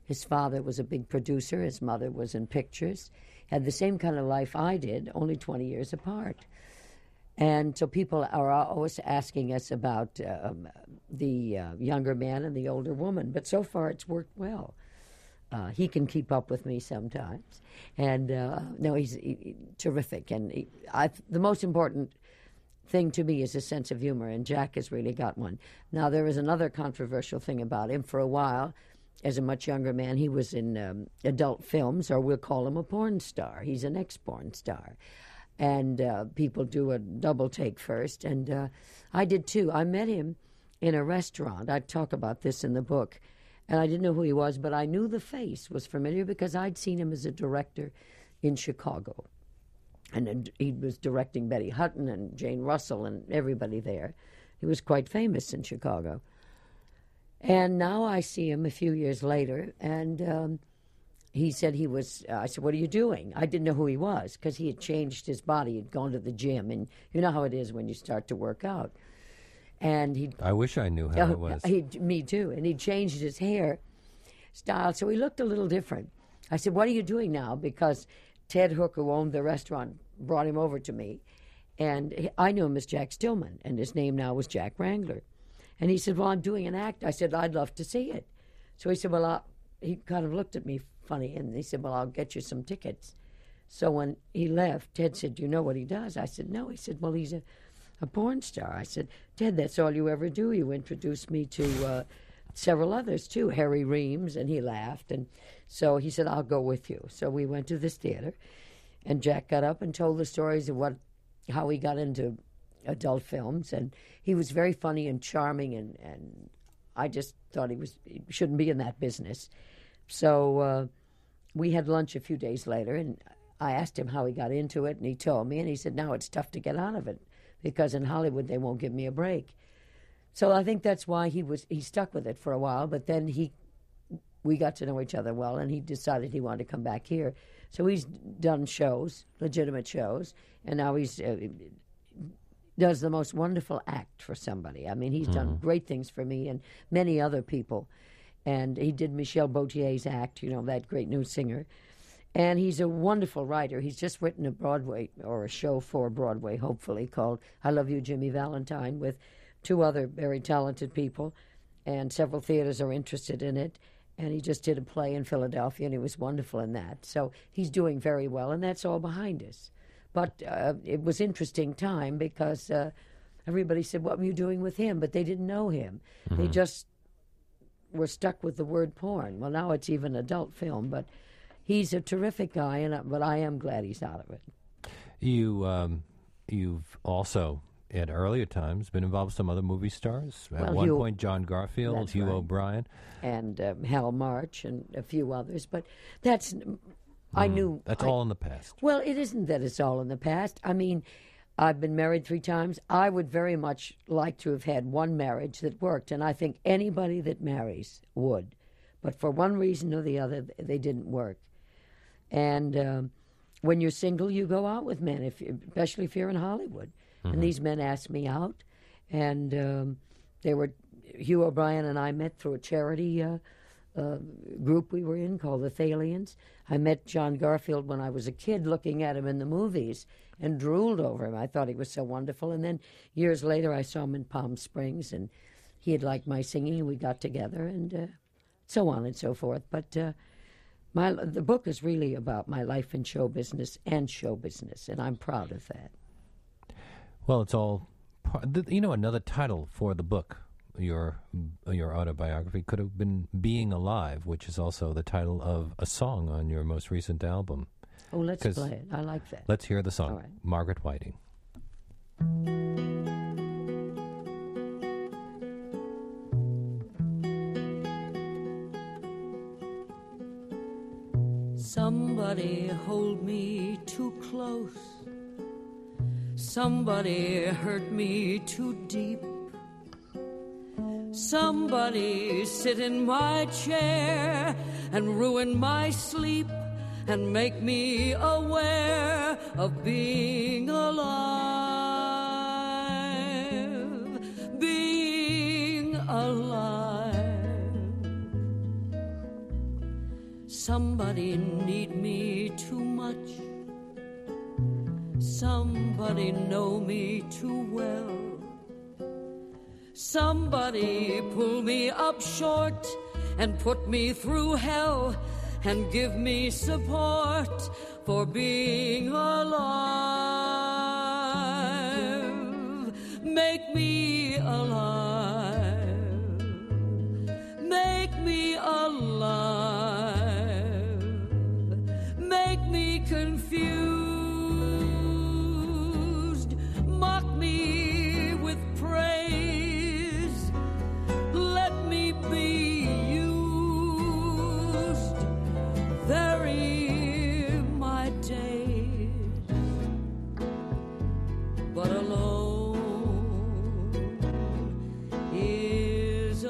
Speaker 2: His father was a big producer. His mother was in pictures. Had the same kind of life I did, only twenty years apart. And so people are always asking us about um, the uh, younger man and the older woman. But so far it's worked well. Uh, he can keep up with me sometimes. And uh, no, he's he, he, terrific. And he, I, the most important thing to me is his sense of humor, and Jack has really got one. Now, there is another controversial thing about him. For a while, as a much younger man, he was in um, adult films, or we'll call him a porn star. He's an ex-porn star. And uh, people do a double take first, and uh, I did too. I met him in a restaurant. I talk about this in the book, and I didn't know who he was, but I knew the face was familiar because I'd seen him as a director in Chicago. And he was directing Betty Hutton and Jane Russell and everybody there. He was quite famous in Chicago. And now I see him a few years later, and um, he said he was, uh, I said, what are you doing? I didn't know who he was because he had changed his body. He'd gone to the gym, and you know how it is when you start to work out. And he,
Speaker 1: I wish I knew how
Speaker 2: uh,
Speaker 1: it was.
Speaker 2: He, me too. And he changed his hair style, so he looked a little different. I said, what are you doing now? Because Ted Hook, who owned the restaurant, brought him over to me. And he, I knew him as Jack Stillman, and his name now was Jack Wrangler. And he said, well, I'm doing an act. I said, I'd love to see it. So he said, well, I'll, he kind of looked at me funny, and he said, well, I'll get you some tickets. So when he left, Ted said, do you know what he does? I said, no. He said, well, he's a, a porn star. I said, Ted, that's all you ever do. You introduced me to uh, several others, too, Harry Reams, and he laughed. And so he said, I'll go with you. So we went to this theater, and Jack got up and told the stories of what, how he got into adult films, and he was very funny and charming, and, and I just thought he was he shouldn't be in that business. So uh, we had lunch a few days later, and I asked him how he got into it, and he told me, and he said, now it's tough to get out of it because in Hollywood they won't give me a break. So I think that's why he was he stuck with it for a while, but then he we got to know each other well, and he decided he wanted to come back here. So he's done shows, legitimate shows, and now he's uh, does the most wonderful act for somebody. I mean, he's mm-hmm. done great things for me and many other people. And he did Michel Bautier's act, you know, that great new singer. And he's a wonderful writer. He's just written a Broadway, or a show for Broadway, hopefully, called I Love You, Jimmy Valentine, with two other very talented people. And several theaters are interested in it. And he just did a play in Philadelphia, and he was wonderful in that. So he's doing very well, and that's all behind us. But uh, it was interesting time because uh, everybody said, what were you doing with him? But they didn't know him. Mm-hmm. They just were stuck with the word porn. Well, now it's even adult film, but he's a terrific guy, and uh, but I am glad he's out of it.
Speaker 1: You, um, you've also, at earlier times, been involved with some other movie stars. At
Speaker 2: well,
Speaker 1: one
Speaker 2: Hugh,
Speaker 1: point, John Garfield, Hugh
Speaker 2: right.
Speaker 1: O'Brien.
Speaker 2: And um, Hal March and a few others. But that's... I
Speaker 1: mm,
Speaker 2: knew...
Speaker 1: That's
Speaker 2: I,
Speaker 1: all in the past.
Speaker 2: Well, it isn't that it's all in the past. I mean, I've been married three times. I would very much like to have had one marriage that worked, and I think anybody that marries would. But for one reason or the other, they didn't work. And um, when you're single, you go out with men, if you, especially if you're in Hollywood. Mm-hmm. And these men asked me out, and um, they were... Hugh O'Brien and I met through a charity uh, uh, group we were in called the Thalians. I met John Garfield when I was a kid looking at him in the movies and drooled over him. I thought he was so wonderful. And then years later I saw him in Palm Springs, and he had liked my singing, and we got together, and uh, so on and so forth. But uh, my the book is really about my life in show business and show business, and I'm proud of that.
Speaker 1: Well, it's all, you know, another title for the book. Your your autobiography could have been Being Alive, which is also the title of a song on your most recent album.
Speaker 2: Oh, let's play it. I like that.
Speaker 1: Let's hear the song.
Speaker 2: All right.
Speaker 1: Margaret Whiting.
Speaker 2: Somebody hold me too close. Somebody hurt me too deep. Somebody sit in my chair and ruin my sleep and make me aware of being alive, being alive. Somebody need me too much. Somebody know me too well. Somebody pull me up short and put me through hell and give me support for being alive. Make me alive. Make me alive. Make me confused. Mock me with praise. Let me be used. Vary my days, but alone is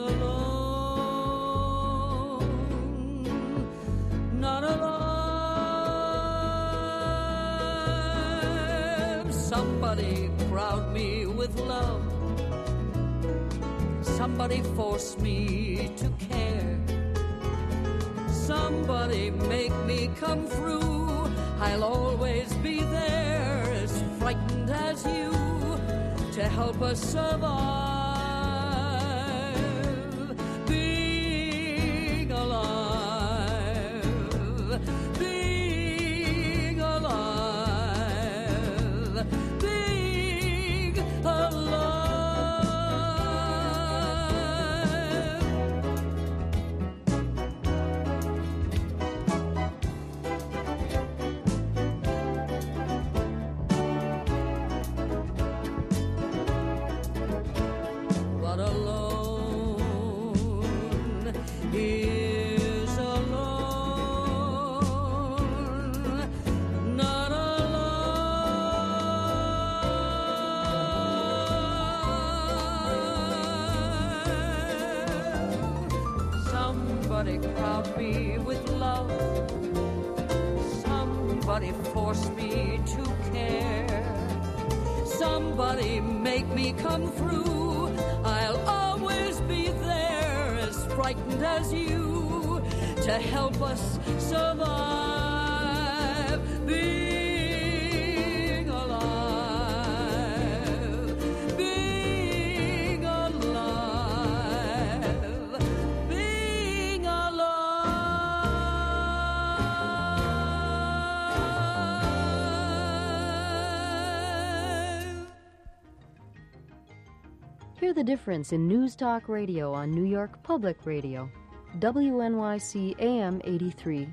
Speaker 2: alone, not alive. Somebody crowd me with love. Somebody force me to care. Somebody make me come through. I'll always be there, as frightened as you, to help us survive. Being alive, being alive, being alive. But alone is alone, not alive. Somebody crowd me with love. Somebody force me to care. Somebody make me come through. I'll always be there, as frightened as you, to help us survive. Being alive, being alive, being alive.
Speaker 3: Hear the difference in News Talk Radio on New York Public Radio, W N Y C A M eighty-three.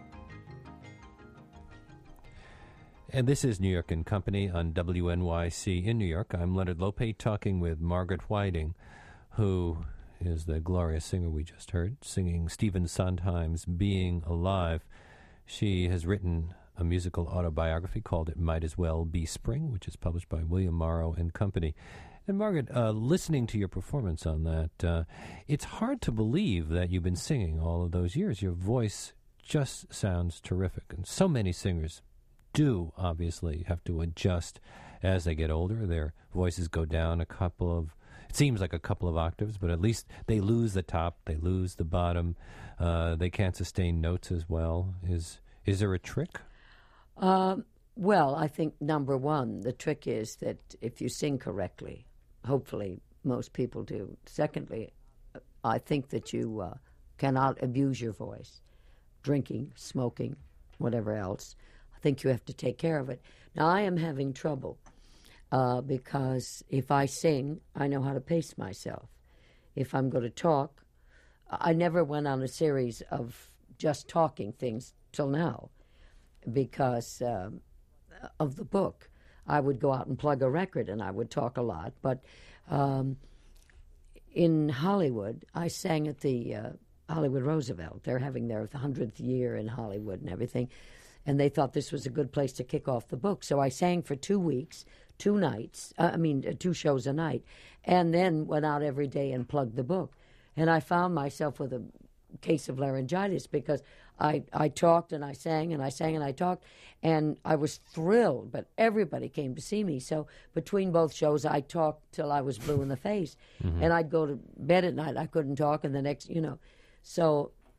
Speaker 1: And this is New York and Company on W N Y C in New York. I'm Leonard Lopate talking with Margaret Whiting, who is the glorious singer we just heard, singing Stephen Sondheim's Being Alive. She has written a musical autobiography called It Might As Well Be Spring, which is published by William Morrow and Company. And Margaret, uh, listening to your performance on that, uh, it's hard to believe that you've been singing all of those years. Your voice just sounds terrific. And so many singers do, obviously, have to adjust as they get older. Their voices go down a couple of, it seems like a couple of octaves, but at least they lose the top, they lose the bottom. Uh, they can't sustain notes as well. Is, is there a trick?
Speaker 2: Um, well, I think number one, the trick is that if you sing correctly, hopefully most people do. Secondly, I think that you uh, cannot abuse your voice. Drinking, smoking, whatever else. I think you have to take care of it. Now, I am having trouble uh, because if I sing, I know how to pace myself. If I'm going to talk, I never went on a series of just talking things till now because um, of the book. I would go out and plug a record and I would talk a lot. But um, in Hollywood, I sang at the uh, Hollywood Roosevelt. They're having their hundredth year in Hollywood and everything. And they thought this was a good place to kick off the book. So I sang for two weeks, two nights, uh, I mean, uh, two shows a night, and then went out every day and plugged the book. And I found myself with a case of laryngitis because I, I talked and I sang and I sang and I talked, and I was thrilled, but everybody came to see me. So between both shows, I talked till I was blue in the face. Mm-hmm. And I'd go to bed at night. I couldn't talk, and the next, you know. So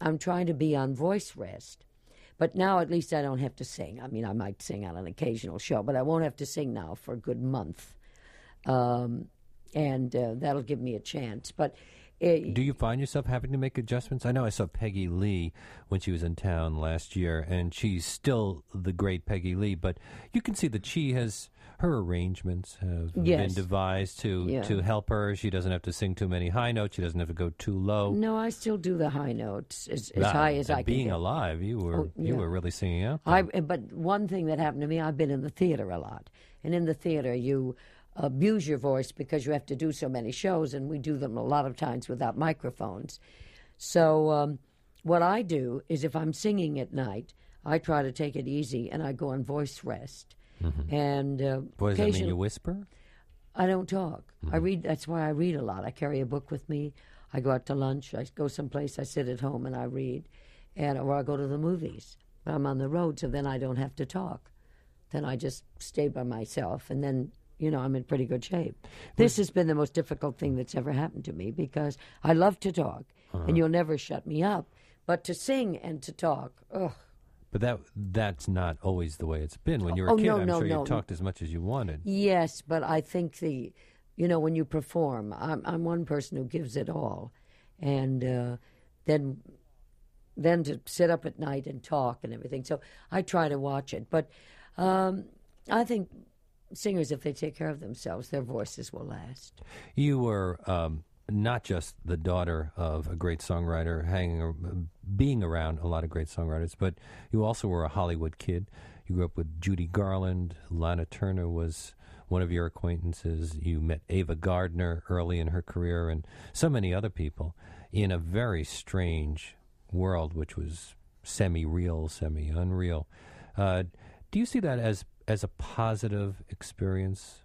Speaker 2: I'm trying to be on voice rest. But now at least I don't have to sing. I mean, I might sing on an occasional show, but I won't have to sing now for a good month. Um, and uh, that'll give me a chance. But it,
Speaker 1: do you find yourself having to make adjustments? I know I saw Peggy Lee when she was in town last year, and she's still the great Peggy Lee, but you can see that she has... her arrangements have
Speaker 2: yes.
Speaker 1: been devised to,
Speaker 2: yeah.
Speaker 1: to help her. She doesn't have to sing too many high notes. She doesn't have to go too low.
Speaker 2: No, I still do the high notes as, as
Speaker 1: Ah,
Speaker 2: high as I can.
Speaker 1: Being
Speaker 2: get.
Speaker 1: alive, you were
Speaker 2: Oh, yeah.
Speaker 1: you were really singing out
Speaker 2: I,
Speaker 1: there.
Speaker 2: but one thing that happened to me, I've been in the theater a lot. And in the theater, you abuse your voice because you have to do so many shows, and we do them a lot of times without microphones. So um, what I do is if I'm singing at night, I try to take it easy, and I go on voice rest. Mm-hmm. And uh,
Speaker 1: what does that mean? You whisper?
Speaker 2: I don't talk.
Speaker 1: Mm-hmm.
Speaker 2: I read. That's why I read a lot. I carry a book with me. I go out to lunch. I go someplace. I sit at home and I read, and or I go to the movies. But I'm on the road, so then I don't have to talk. Then I just stay by myself, and then you know I'm in pretty good shape. This has been the most difficult thing that's ever happened to me because I love to talk, uh-huh. and you'll never shut me up. But to sing and to talk, ugh.
Speaker 1: But that that's not always the way it's been. When you were
Speaker 2: oh,
Speaker 1: a kid,
Speaker 2: no,
Speaker 1: I'm
Speaker 2: no,
Speaker 1: sure
Speaker 2: no.
Speaker 1: you talked as much as you wanted.
Speaker 2: Yes, but I think the, you know, when you perform, I'm, I'm one person who gives it all. And uh, then then to sit up at night and talk and everything. So I try to watch it. But um, I think singers, if they take care of themselves, their voices will last.
Speaker 1: You were... Um, not just the daughter of a great songwriter, hanging, being around a lot of great songwriters, but you also were a Hollywood kid. You grew up with Judy Garland. Lana Turner was one of your acquaintances. You met Ava Gardner early in her career, and so many other people in a very strange world, which was semi-real, semi-unreal. Uh, do you see that as as a positive experience?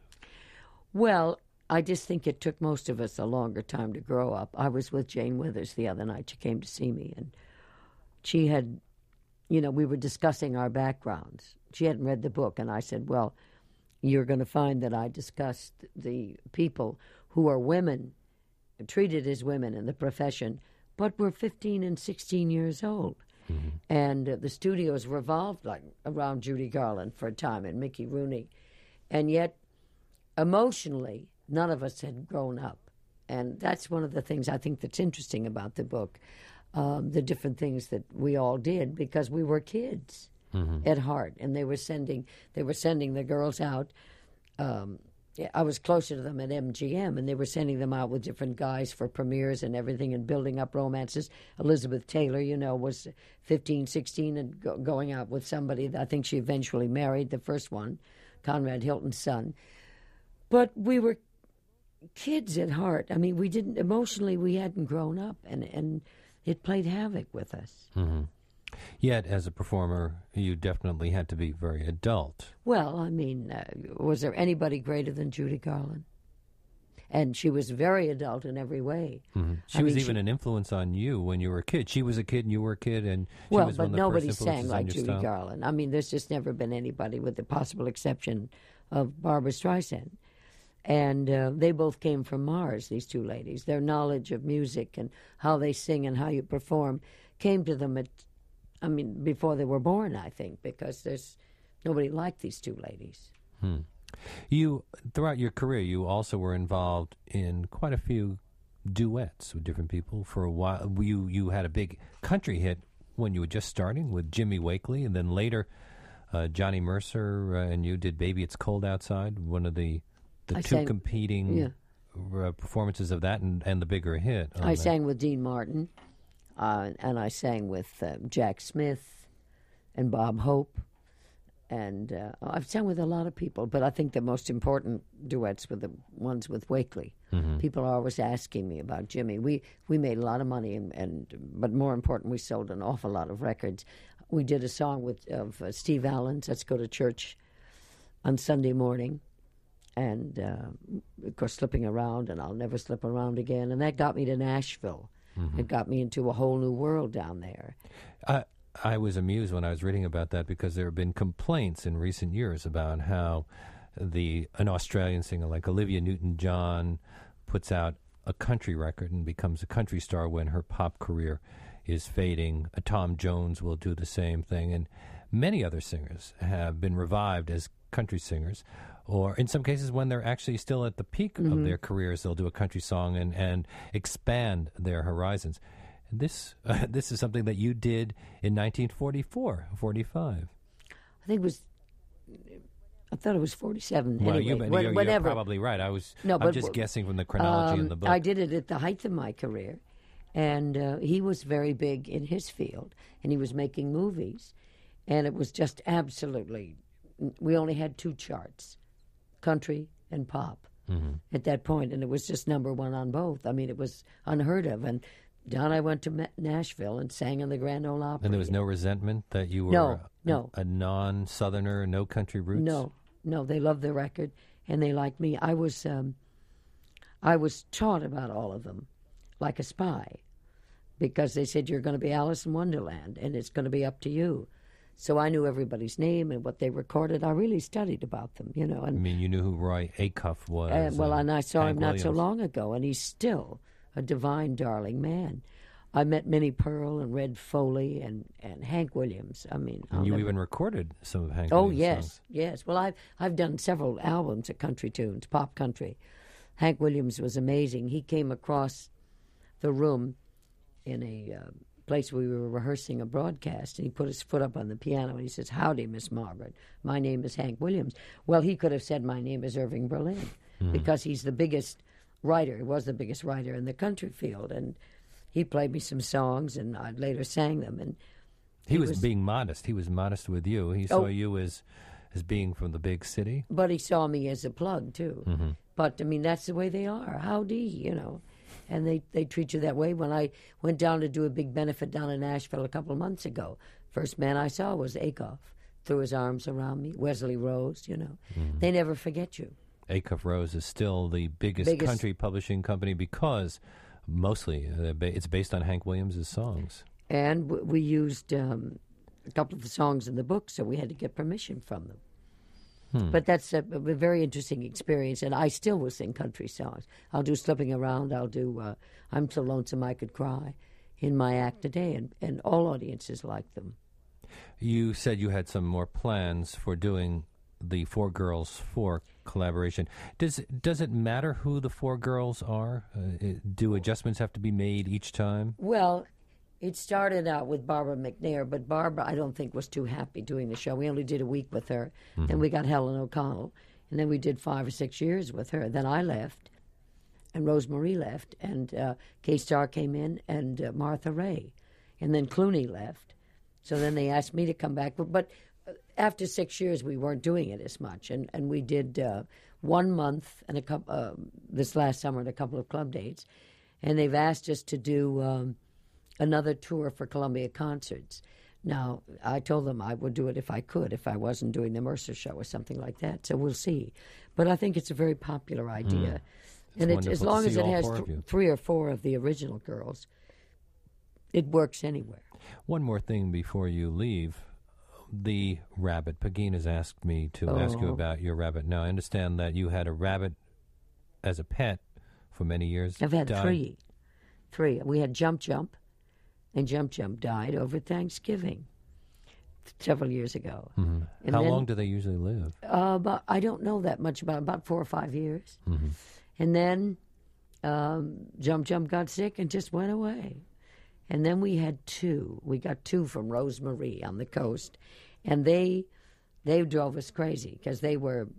Speaker 2: Well, I just think it took most of us a longer time to grow up. I was with Jane Withers the other night. She came to see me, and she had, you know, we were discussing our backgrounds. She hadn't read the book, and I said, well, you're going to find that I discussed the people who are women, treated as women in the profession, but were fifteen and sixteen years old. Mm-hmm. And uh, the studios revolved like around Judy Garland for a time and Mickey Rooney. And yet, emotionally, none of us had grown up. And that's one of the things I think that's interesting about the book, um, the different things that we all did, because we were kids mm-hmm. at heart. And they were sending they were sending the girls out. Um, I was closer to them at M G M, and they were sending them out with different guys for premieres and everything and building up romances. Elizabeth Taylor, you know, was fifteen, sixteen and go- going out with somebody. I think she eventually married the first one, Conrad Hilton's son. But we were kids at heart. I mean, we didn't, emotionally, we hadn't grown up, and, and it played havoc with us.
Speaker 1: Mm-hmm. Yet, as a performer, you definitely had to be very adult.
Speaker 2: Well, I mean, uh, was there anybody greater than Judy Garland? And she was very adult in every way.
Speaker 1: Mm-hmm. She
Speaker 2: I
Speaker 1: was
Speaker 2: mean,
Speaker 1: even
Speaker 2: she,
Speaker 1: an influence on you when you were a kid. She was a kid and you were a kid, and she
Speaker 2: well,
Speaker 1: was
Speaker 2: but
Speaker 1: one of the
Speaker 2: nobody
Speaker 1: first
Speaker 2: sang
Speaker 1: influences
Speaker 2: like
Speaker 1: on your
Speaker 2: Judy
Speaker 1: style.
Speaker 2: Garland. I mean, there's just never been anybody, with the possible exception of Barbra Streisand. And uh, they both came from Mars, these two ladies. Their knowledge of music and how they sing and how you perform came to them at, I mean, before they were born, I think, because there's nobody like these two ladies.
Speaker 1: Hmm. You, throughout your career, you also were involved in quite a few duets with different people. For a while, you you had a big country hit when you were just starting with Jimmy Wakely, and then later uh, Johnny Mercer uh, and you did "Baby It's Cold Outside," one of the the
Speaker 2: I
Speaker 1: two
Speaker 2: sang,
Speaker 1: competing
Speaker 2: yeah.
Speaker 1: uh, performances of that, and, and the bigger hit.
Speaker 2: I
Speaker 1: that.
Speaker 2: sang with Dean Martin, uh, and I sang with uh, Jack Smith and Bob Hope. And uh, I've sung with a lot of people, but I think the most important duets were the ones with Wakely. Mm-hmm. People are always asking me about Jimmy. We we made a lot of money, and, and but more important, we sold an awful lot of records. We did a song with of uh, Steve Allen's, "Let's Go to Church on Sunday Morning," and uh, of course, "Slipping Around," and "I'll Never Slip Around Again," and that got me to Nashville. Mm-hmm. It got me into a whole new world down there.
Speaker 1: Uh, I was amused when I was reading about that, because there have been complaints in recent years about how the an Australian singer like Olivia Newton-John puts out a country record and becomes a country star when her pop career is fading. Uh, Tom Jones will do the same thing, and many other singers have been revived as country singers, or in some cases when they're actually still at the peak
Speaker 2: Mm-hmm.
Speaker 1: of their careers, they'll do a country song and, and expand their horizons. This uh, this is something that you did in nineteen forty-four, forty-five.
Speaker 2: I think it was. I thought it was forty-seven.
Speaker 1: Well,
Speaker 2: anyway,
Speaker 1: you,
Speaker 2: when-
Speaker 1: you're, you're
Speaker 2: whenever.
Speaker 1: probably right. I was.
Speaker 2: No,
Speaker 1: I'm
Speaker 2: but
Speaker 1: just
Speaker 2: w-
Speaker 1: guessing from the chronology in
Speaker 2: Um,
Speaker 1: the book.
Speaker 2: I did it at the height of my career, and uh, he was very big in his field, and he was making movies, and it was just absolutely. We only had two charts, country and pop,
Speaker 1: Mm-hmm.
Speaker 2: at that point, and it was just number one on both. I mean, it was unheard of. And Don, I went to Ma- Nashville and sang in the Grand Ole Opry.
Speaker 1: And there was no resentment that you were
Speaker 2: No,
Speaker 1: a,
Speaker 2: no.
Speaker 1: a non-Southerner, no country roots?
Speaker 2: No, no, they loved the record and they liked me. I was, um, I was taught about all of them, like a spy, because they said you're going to be Alice in Wonderland and it's going to be up to you. So I knew everybody's name and what they recorded. I really studied about them, you know.
Speaker 1: I
Speaker 2: And
Speaker 1: mean, you knew who Roy Acuff was.
Speaker 2: uh, well,
Speaker 1: and
Speaker 2: and I saw
Speaker 1: Hank
Speaker 2: him not so
Speaker 1: Williams.
Speaker 2: long ago, and he's still a divine, darling man. I met Minnie Pearl and Red Foley and, and Hank Williams. I mean, I'll
Speaker 1: And you
Speaker 2: never-
Speaker 1: even recorded some of Hank
Speaker 2: Oh
Speaker 1: Williams'
Speaker 2: yes,
Speaker 1: songs.
Speaker 2: yes. Well, I've I've done several albums of country tunes, pop country. Hank Williams was amazing. He came across the room in a uh, place where we were rehearsing a broadcast, and he put his foot up on the piano and he says, "Howdy, Miss Margaret. My name is Hank Williams." Well, he could have said, "My name is Irving Berlin," because he's the biggest writer. He was the biggest writer in the country field, and he played me some songs, and I later sang them. And
Speaker 1: He, was,
Speaker 2: was-
Speaker 1: being modest. He was modest with you. He saw
Speaker 2: Oh.
Speaker 1: you as as being from the big city.
Speaker 2: But he saw me as a plug too.
Speaker 1: Mm-hmm.
Speaker 2: But I mean, that's the way they are. Howdy, you know, and they they treat you that way. When I went down to do a big benefit down in Nashville a couple of months ago, first man I saw was Acuff. Threw his arms around me. Wesley Rose, you know,
Speaker 1: Mm-hmm.
Speaker 2: they never forget you.
Speaker 1: Acuff Rose is still the biggest,
Speaker 2: Biggest-
Speaker 1: country publishing company because mostly uh, ba- it's based on Hank Williams' songs.
Speaker 2: And w- we used um, a couple of the songs in the book, so we had to get permission from them.
Speaker 1: Hmm.
Speaker 2: But that's a, a very interesting experience, and I still will sing country songs. I'll do Slipping Around, I'll do uh, I'm So Lonesome I Could Cry in my act today, and, and all audiences like them.
Speaker 1: You said you had some more plans for doing the Four Girls Four collaboration. Does does it matter who the four girls are? Uh, it- do adjustments have to be made each time?
Speaker 2: Well, it started out with Barbara McNair, but Barbara, I don't think, was too happy doing the show. We only did a week with her. Then we got Helen O'Connell, and then we did five or six years with her. Then I left, and Rosemarie left, and uh, K-Star came in, and uh, Martha Ray, and then Clooney left. So then they asked me to come back, but, but uh, after six years, we weren't doing it as much, and and we did uh, one month and a couple uh, this last summer and a couple of club dates, and they've asked us to do. Um, another tour for Columbia Concerts. Now, I told them I would do it if I could, if I wasn't doing the Mercer Show or something like that. So we'll see. But I think it's a very popular idea. And it's, as
Speaker 1: wonderful to
Speaker 2: long as
Speaker 1: see
Speaker 2: it
Speaker 1: all
Speaker 2: has
Speaker 1: four
Speaker 2: th-
Speaker 1: of you.
Speaker 2: three or four of the original girls, it works anywhere.
Speaker 1: One more thing before you leave. The rabbit. Pagine has asked me to ask you
Speaker 2: Oh.
Speaker 1: about your rabbit. Now, I understand that you had a rabbit as a pet for many years.
Speaker 2: I've had
Speaker 1: Died.
Speaker 2: three. Three. We had Jump Jump, and Jump Jump died over Thanksgiving several years ago.
Speaker 1: Mhm.
Speaker 2: And
Speaker 1: How
Speaker 2: then-
Speaker 1: long do they usually live?
Speaker 2: Uh, but I don't know that much about about four or five years.
Speaker 1: Mhm.
Speaker 2: And then um, Jump Jump got sick and just went away. And then we had two. We got two from Rosemarie on the coast, and they they drove us crazy because they were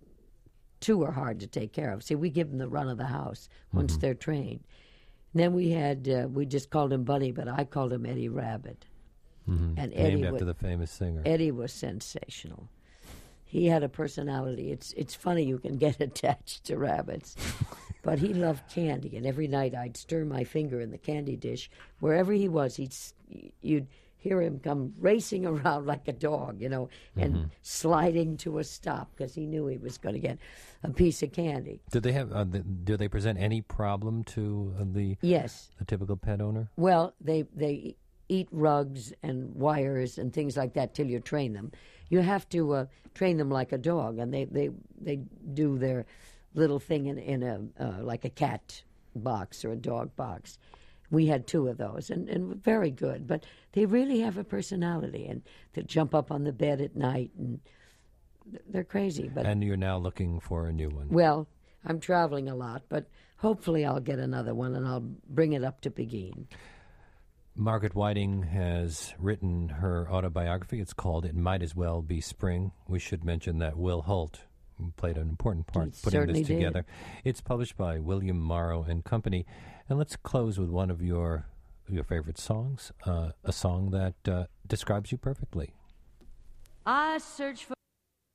Speaker 2: two were hard to take care of. See, we give them the run of the house once they're trained. And then we had uh, we just called him Bunny, but I called him Eddie Rabbit.
Speaker 1: Mhm.
Speaker 2: And Eddie
Speaker 1: Named after
Speaker 2: wa-
Speaker 1: the famous singer.
Speaker 2: Eddie was sensational. He had a personality. It's it's funny you can get attached to rabbits. But he loved candy, and every night I'd stir my finger in the candy dish. Wherever he was, he'd s- you'd hear him come racing around like a dog, you know, and sliding to a stop because he knew he was going to get a piece of candy.
Speaker 1: Do they have? Uh, the, do they present any problem to uh, the
Speaker 2: Yes.
Speaker 1: the typical pet owner?
Speaker 2: Well, they they eat rugs and wires and things like that till you train them. You have to uh, train them like a dog, and they, they, they do their little thing in in a uh, like a cat box or a dog box. We had two of those, and, and very good. But they really have a personality, and they jump up on the bed at night, and they're crazy. But
Speaker 1: And you're now looking for a new one.
Speaker 2: well, I'm traveling a lot, but hopefully I'll get another one, and I'll bring it up to Pekin.
Speaker 1: Margaret Whiting has written her autobiography. It's called It Might As Well Be Spring. We should mention that Will Holt played an important part
Speaker 2: He
Speaker 1: putting
Speaker 2: certainly
Speaker 1: this
Speaker 2: did.
Speaker 1: together. It's published by William Morrow and Company. And let's close with one of your your favorite songs, uh, a song that uh, describes you perfectly.
Speaker 4: I search for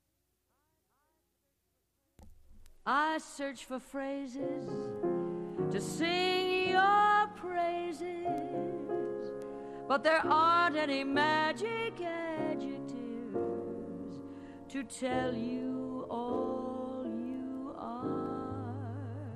Speaker 4: I search for phrases to sing your praises, but there aren't any magic adjectives to tell you all you are.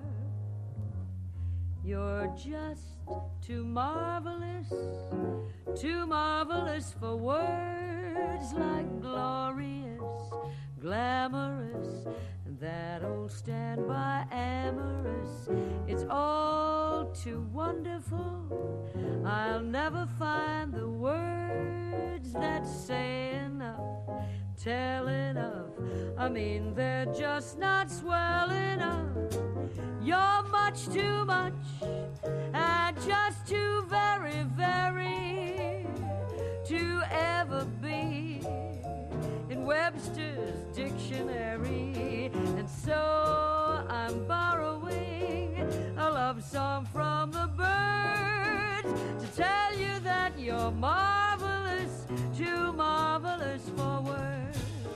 Speaker 4: You're just too marvelous, too marvelous for words like glorious, glamorous, and that old standby amorous. It's all too wonderful. I'll never find the words that say enough, tell enough. I mean, they're just not swell enough. You're much too much, and just too very, very to ever be in Webster's dictionary. And so I'm borrowing a love song from the birds to tell you that you're marvelous, too marvelous for words.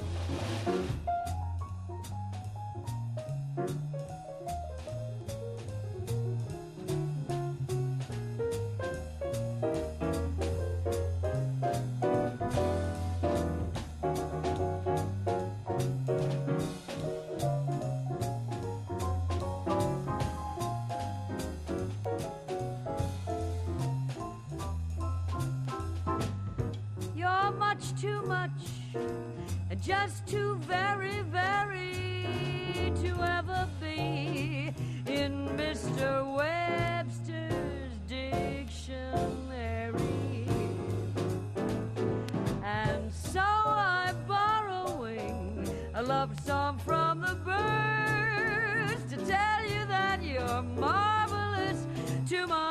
Speaker 4: Too much, and just too very, very to ever be in Mister Webster's dictionary. And so I'm borrowing a love song from the birds to tell you that you're marvelous, too marvelous.